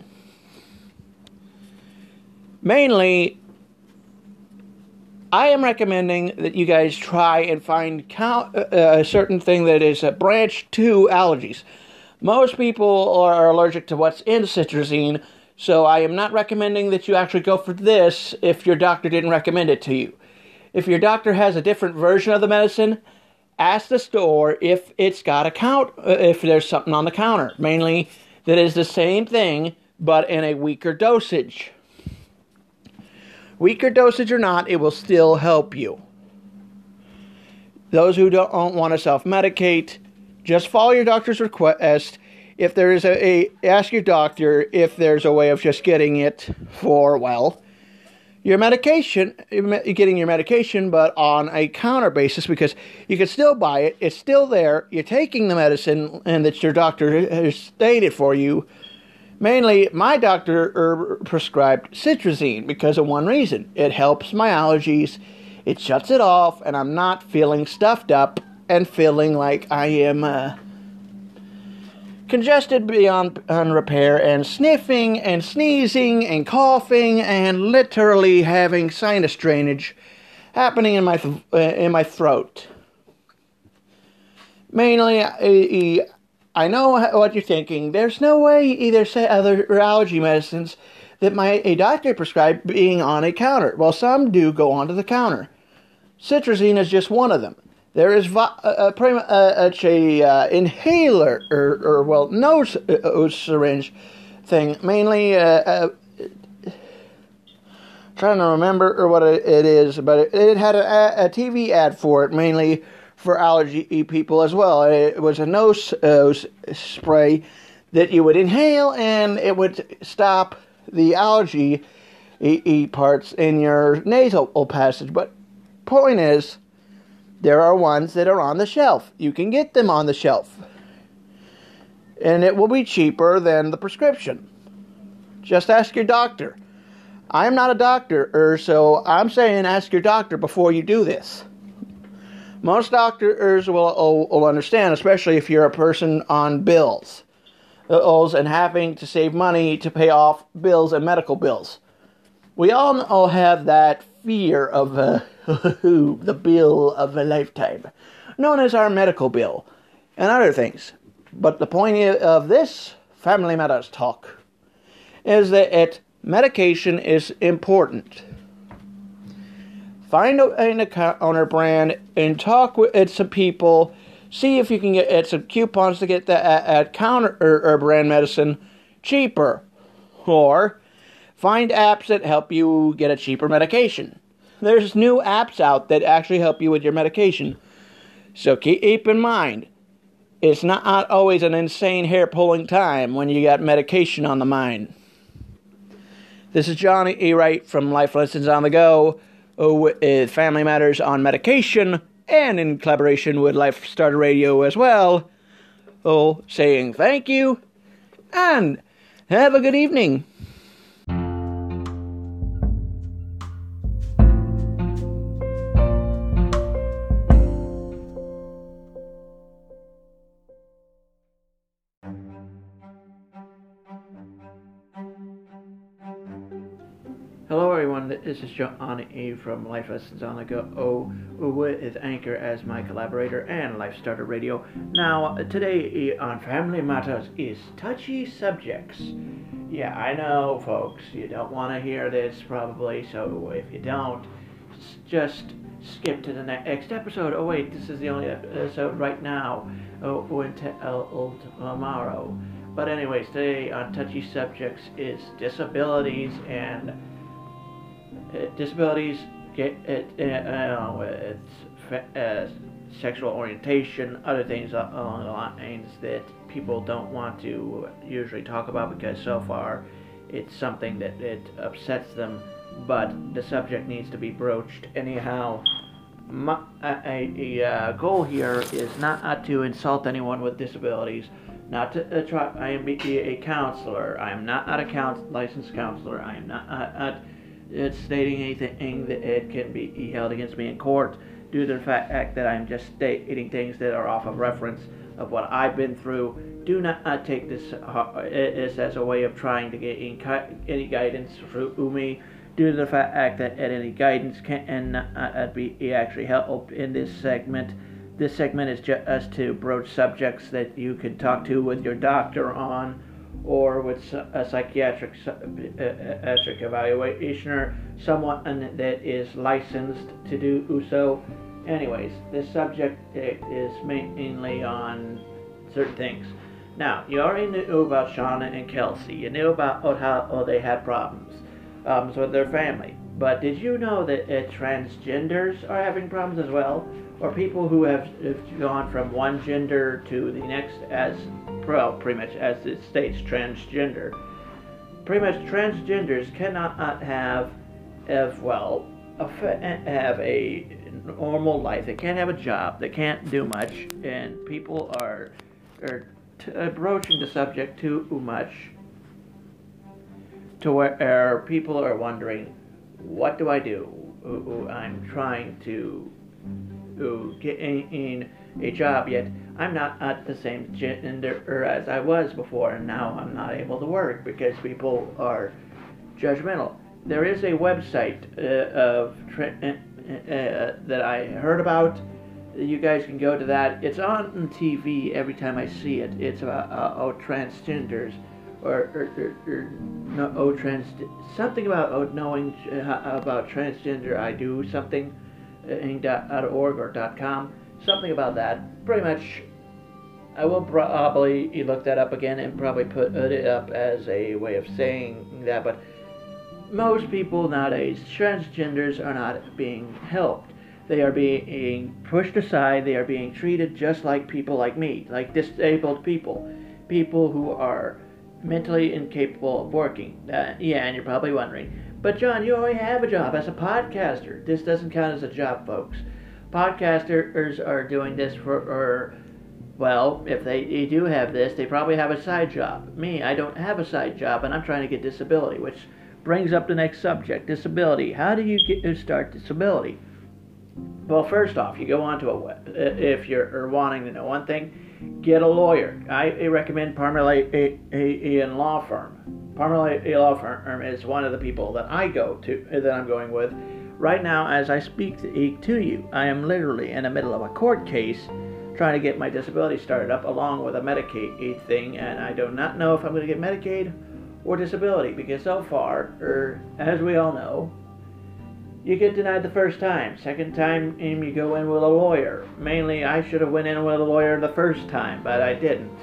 [SPEAKER 1] Mainly, I am recommending that you guys try and find count, uh, a certain thing that is a branch to allergies. Most people are allergic to what's in citrazine, so I am not recommending that you actually go for this if your doctor didn't recommend it to you. If your doctor has a different version of the medicine, ask the store if it's got a count, uh, if there's something on the counter. Mainly, that is the same thing, but in a weaker dosage. Weaker dosage or not, it will still help you. Those who don't want to self-medicate, just follow your doctor's request. If there is a, a, ask your doctor if there's a way of just getting it for, well, your medication, getting your medication, but on a counter basis, because you can still buy it. It's still there. You're taking the medicine, and that your doctor has stated for you. Mainly, my doctor prescribed citrazine because of one reason. It helps my allergies. It shuts it off, and I'm not feeling stuffed up and feeling like I am uh, congested beyond on repair, and sniffing and sneezing and coughing and literally having sinus drainage happening in my th- uh, in my throat. Mainly, I, I know what you're thinking. There's no way either say other allergy medicines that my a doctor prescribed being on a counter. Well, some do go onto the counter. Citrazine is just one of them. There is a, a, a, a uh, inhaler, or, or, well, nose uh, syringe thing. Mainly, uh, uh, trying to remember what it is, but it, it had a, a T V ad for it, mainly for allergy people as well. It was a nose uh, spray that you would inhale, and it would stop the allergy e- parts in your nasal passage. But point is, there are ones that are on the shelf. You can get them on the shelf. And it will be cheaper than the prescription. Just ask your doctor. I'm not a doctor, so I'm saying ask your doctor before you do this. Most doctors will, will understand, especially if you're a person on bills. And having to save money to pay off bills and medical bills. We all, all have that fear of uh, the bill of a lifetime, known as our medical bill, and other things. But the point of this Family Matters talk is that it, medication is important. Find a, a counter brand and talk with some people. See if you can get some coupons to get that at, at counter or, or brand medicine cheaper, or find apps that help you get a cheaper medication. There's new apps out that actually help you with your medication. So keep in mind, it's not always an insane hair-pulling time when you got medication on the mind. This is Johnny E. Wright from Life Lessons on the Go, with Family Matters on Medication, and in collaboration with Life Starter Radio as well. Oh, saying thank you, and have a good evening. Hello everyone, this is Johnny E. from Life Lessons on the Go, with Anchor as my collaborator and Life Starter Radio. Now, today on Family Matters is touchy subjects. Yeah, I know, folks, you don't want to hear this probably, so if you don't, just skip to the next episode. Oh wait, this is the only episode right now, oh, until tomorrow. But anyways, today on touchy subjects is disabilities and Uh, disabilities, get it, uh, uh, it's, uh, sexual orientation, other things along the lines that people don't want to usually talk about because so far it's something that it upsets them, but the subject needs to be broached anyhow. My, a, a, a goal here is not to insult anyone with disabilities, not to uh, try. I am a counselor. I am not, not a counsel, licensed counselor. I am not. Uh, not It's stating anything that it can be held against me in court due to the fact that I'm just stating things that are off of reference of what I've been through. Do not uh, take this, uh, this as a way of trying to get any guidance through me due to the fact that any guidance can uh, be actually helped in this segment. This segment is just to broach subjects that you can talk to with your doctor on, or with a psychiatric psychiatric evaluation, or someone that is licensed to do so. Anyways, this subject is mainly on certain things. Now, you already knew about Shauna and Kelsey. You knew about how oh, they had problems um, with their family. But did you know that uh, transgenders are having problems as well? Or people who have, have gone from one gender to the next as, well, pretty much as it states, transgender. Pretty much transgenders cannot have, have well, have a normal life. They can't have a job. They can't do much. And people are, are t- broaching the subject too much to where people are wondering, what do I do? I'm trying to who get in a job, yet I'm not at the same gender as I was before, and now I'm not able to work because people are judgmental. There is a website uh, of tra- uh, uh, that I heard about. You guys can go to that. It's on T V every time I see it. It's about uh, oh, transgenders, or, or, or, or no, oh, trans, something about oh, knowing uh, about transgender. I do something. dot org or .com, something about that. Pretty much, I will probably look that up again and probably put it up as a way of saying that, but most people nowadays, transgenders, are not being helped. They are being pushed aside. They are being treated just like people like me, like disabled people, people who are mentally incapable of working. Uh, yeah, and you're probably wondering, but John, you already have a job as a podcaster. This doesn't count as a job, folks. Podcasters are doing this for, or, well, if they, they do have this, they probably have a side job. Me, I don't have a side job, and I'm trying to get disability, which brings up the next subject, disability. How do you get start disability? Well, first off, you go onto a web. If you're wanting to know one thing, get a lawyer. I recommend Parmalee Ian Law Firm. Parmalee Law Firm is one of the people that I go to, that I'm going with. Right now, as I speak to you, I am literally in the middle of a court case trying to get my disability started up along with a Medicaid thing, and I do not know if I'm going to get Medicaid or disability, because so far, er, as we all know, you get denied the first time. Second time, you go in with a lawyer. Mainly, I should have went in with a lawyer the first time, but I didn't.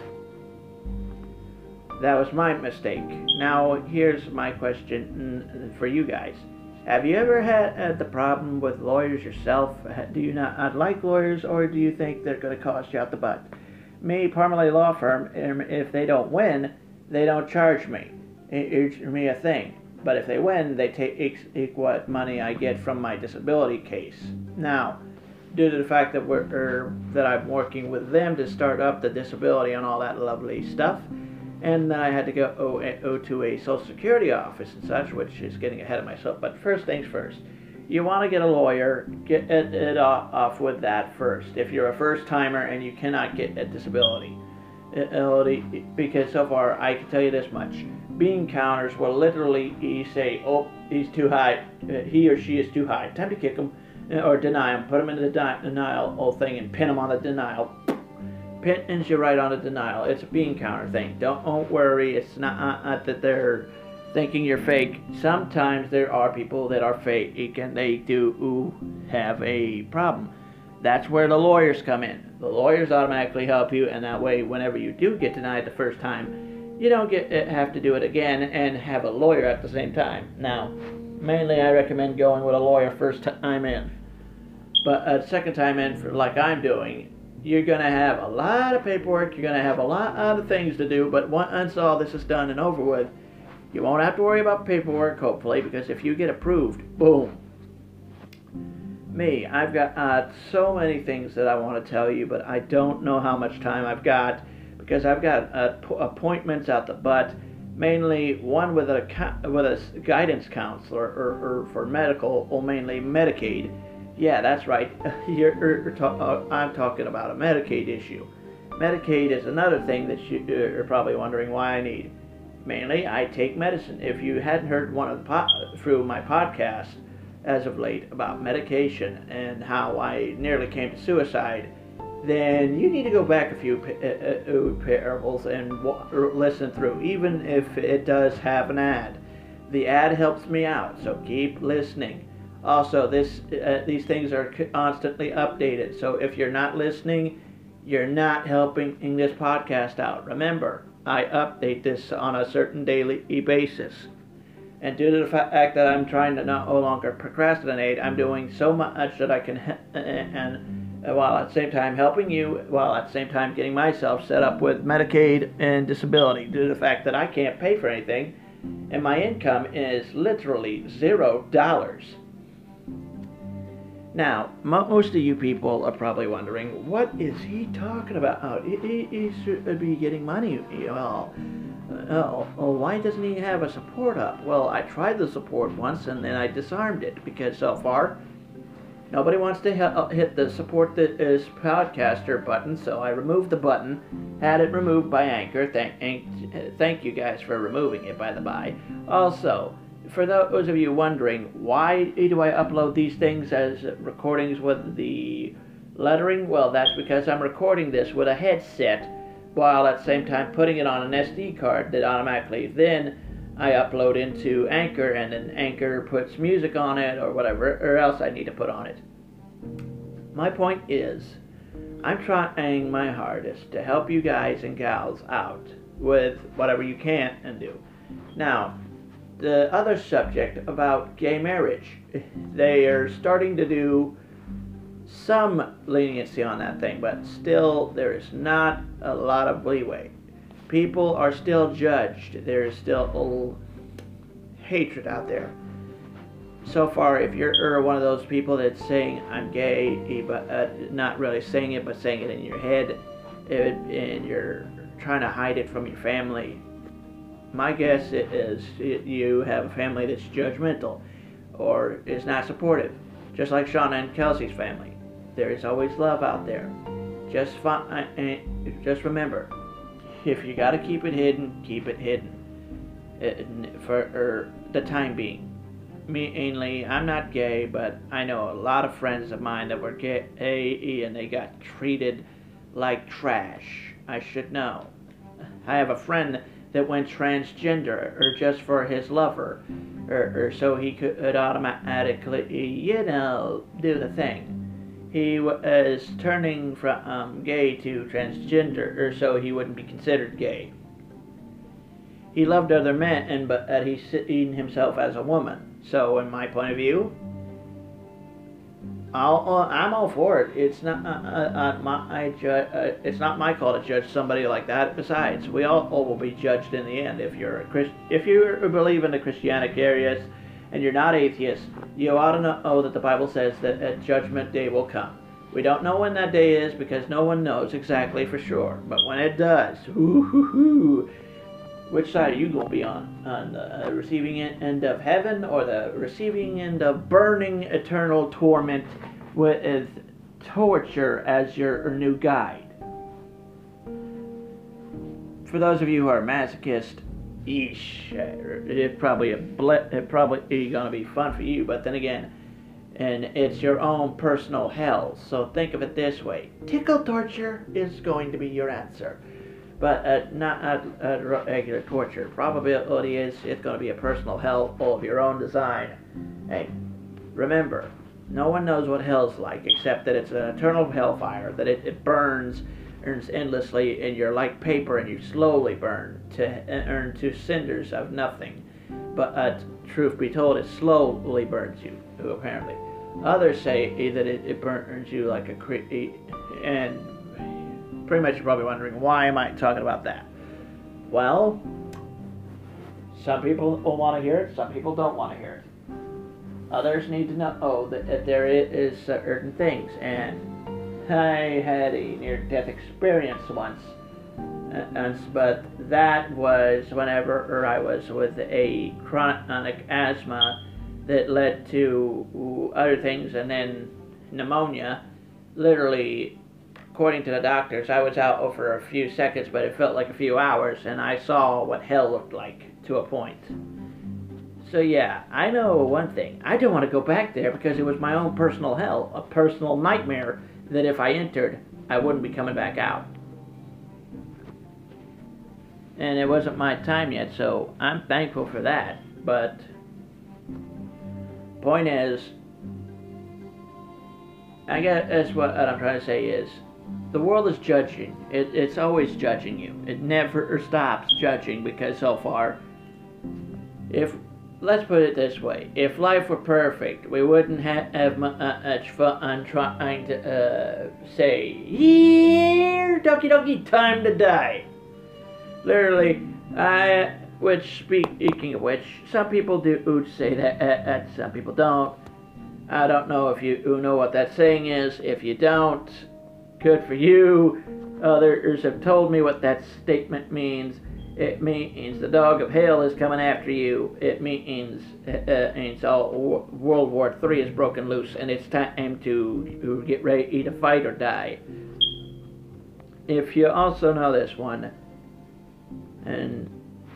[SPEAKER 1] That was my mistake. Now, here's my question for you guys. Have you ever had uh, the problem with lawyers yourself? Do you not, not like lawyers, or do you think they're going to cost you out the butt? Me, Parmalee Law Firm, if they don't win, they don't charge me. It's me a thing. But if they win, they take what money I get from my disability case. Now, due to the fact that we're er, that I'm working with them to start up the disability and all that lovely stuff, and then I had to go oh, oh, to a Social Security office and such, which is getting ahead of myself. But first things first, you want to get a lawyer, get it, it off with that first. If you're a first timer and you cannot get a disability, because so far I can tell you this much. Bean counters will literally say, oh, he's too high, he or she is too high, time to kick him, or deny him, put him into the denial whole thing and pin him on the denial. Pins you right on the denial. It's a bean counter thing. Don't, don't worry, it's not, not that they're thinking you're fake. Sometimes there are people that are fake and they do have a problem. That's where the lawyers come in. The lawyers automatically help you, and that way whenever you do get denied the first time, you don't get have to do it again and have a lawyer at the same time. Now, mainly I recommend going with a lawyer first time in. But a second time in, for like I'm doing, you're going to have a lot of paperwork, you're going to have a lot of things to do, but once all this is done and over with, you won't have to worry about paperwork, hopefully, because if you get approved, boom. Me, I've got uh, so many things that I want to tell you, but I don't know how much time I've got, because I've got uh, appointments out the butt, mainly one with a with a guidance counselor or, or for medical, or mainly Medicaid. Yeah, that's right. You're, you're ta- I'm talking about a Medicaid issue. Medicaid is another thing that you, you're probably wondering why I need. Mainly, I take medicine. If you hadn't heard one of the po- through my podcast as of late about medication and how I nearly came to suicide, then you need to go back a few uh, parables and w- listen through, even if it does have an ad. The ad helps me out, so keep listening. Also, this uh, these things are constantly updated, so if you're not listening, you're not helping this podcast out. Remember, I update this on a certain daily basis. And due to the fact that I'm trying to no longer procrastinate, I'm doing so much that I can, and while at the same time helping you, while at the same time getting myself set up with Medicaid and disability, due to the fact that I can't pay for anything, and my income is literally zero dollars. Now, most of you people are probably wondering, what is he talking about? He, he, he should be getting money. Well, oh, oh, why doesn't he have a support up? Well, I tried the support once and then I disarmed it because so far nobody wants to hit the support this podcaster button, so I removed the button, had it removed by Anchor. Thank, thank you guys for removing it, by the by. Also, for those of you wondering, why do I upload these things as recordings with the lettering? Well, that's because I'm recording this with a headset while at the same time putting it on an S D card that automatically then I upload into Anchor, and then Anchor puts music on it or whatever, or else I need to put on it. My point is, I'm trying my hardest to help you guys and gals out with whatever you can and do. Now, the other subject about gay marriage, they are starting to do some leniency on that thing, but still there is not a lot of leeway. People are still judged. There is still hatred out there. So far, if you're one of those people that's saying I'm gay, but uh, not really saying it, but saying it in your head, and you're trying to hide it from your family, my guess is you have a family that's judgmental or is not supportive. Just like Shauna and Kelsey's family. There is always love out there. Just find, just remember, if you got to keep it hidden, keep it hidden. For the time being. Mainly, I'm not gay, but I know a lot of friends of mine that were gay and they got treated like trash. I should know. I have a friend that went transgender, or just for his lover, or, or so he could automatically, you know, do the thing. He was turning from um, gay to transgender, or so he wouldn't be considered gay. He loved other men, and but uh, he seen himself as a woman. So, in my point of view, I'll, uh, I'm all for it. It's not uh, uh, uh, my ju- uh, it's not my call to judge somebody like that. Besides, we all, all will be judged in the end. If you're a Christ, if you believe in the Christianic areas, and you're not atheist, you ought to know that the Bible says that a judgment day will come. We don't know when that day is because no one knows exactly for sure. But when it does, ooh, which side are you going to be on? On the receiving end of heaven or the receiving end of burning eternal torment with torture as your new guide? For those of you who are masochist, eesh, it's probably a ble- it probably going to be fun for you. But then again, and it's your own personal hell. So think of it this way: tickle torture is going to be your answer. But uh, not a, a regular torture. Probability is it's going to be a personal hell of your own design. Hey, remember, no one knows what hell's like except that it's an eternal hellfire, that it, it burns, burns endlessly, and you're like paper and you slowly burn to earn to cinders of nothing. But uh, truth be told, it slowly burns you, apparently. Others say that it, it burns you like a cre- and pretty much you're probably wondering, why am I talking about that? Well, some people will want to hear it, some people don't want to hear it. Others need to know oh, that, that there is certain things, and I had a near-death experience once, and, but that was whenever I was with a chronic asthma that led to other things, and then pneumonia. Literally, according to the doctors, I was out for a few seconds, but it felt like a few hours, and I saw what hell looked like to a point. So yeah, I know one thing. I don't want to go back there because it was my own personal hell, a personal nightmare that if I entered, I wouldn't be coming back out. And it wasn't my time yet, so I'm thankful for that. But point is, I guess that's what I'm trying to say is, the world is judging. It, it's always judging you. It never stops judging because so far, if, let's put it this way, if life were perfect, we wouldn't ha- have much fun trying to uh, say, here, doki doki, time to die. Literally, I, which, speaking of which, some people do say that, uh, uh, some people don't. I don't know if you know what that saying is. If you don't, good for you. Others have told me what that statement means. It means the dog of hell is coming after you. It means, uh, means all World War Three is broken loose and it's time to, to get ready to fight or die. If you also know this one, and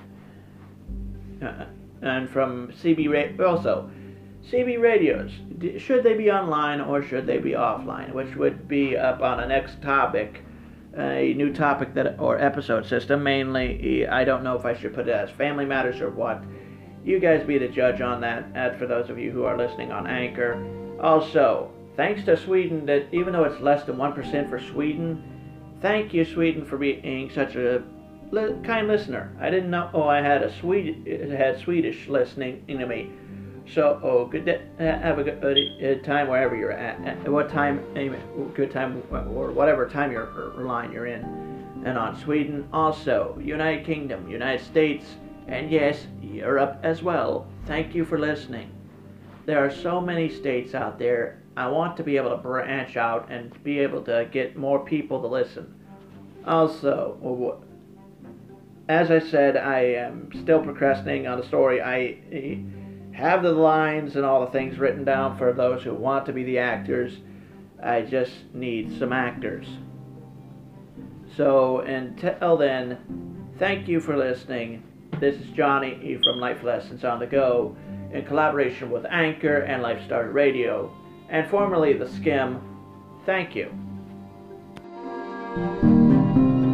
[SPEAKER 1] uh, and from C B Radio, also C B radios, should they be online or should they be offline? Which would be up on the next topic, a new topic that or episode system. Mainly, I don't know if I should put it as Family Matters or what. You guys be the judge on that. And for those of you who are listening on Anchor, also thanks to Sweden, that even though it's less than one percent for Sweden, thank you Sweden for being such a kind listener. I didn't know oh, I had a Swede had Swedish listening to me. So, oh, good day, have a good uh, time wherever you're at. At what time, good time, or whatever time you're line you're in. And on Sweden, also United Kingdom, United States, and yes, Europe as well. Thank you for listening. There are so many states out there. I want to be able to branch out and be able to get more people to listen. Also, as I said, I am still procrastinating on the story. I have the lines and all the things written down for those who want to be the actors. I just need some actors. So until then, thank you for listening. This is Johnny from Life Lessons on the Go in collaboration with Anchor and Life Starter Radio, and formerly The Skim. Thank you.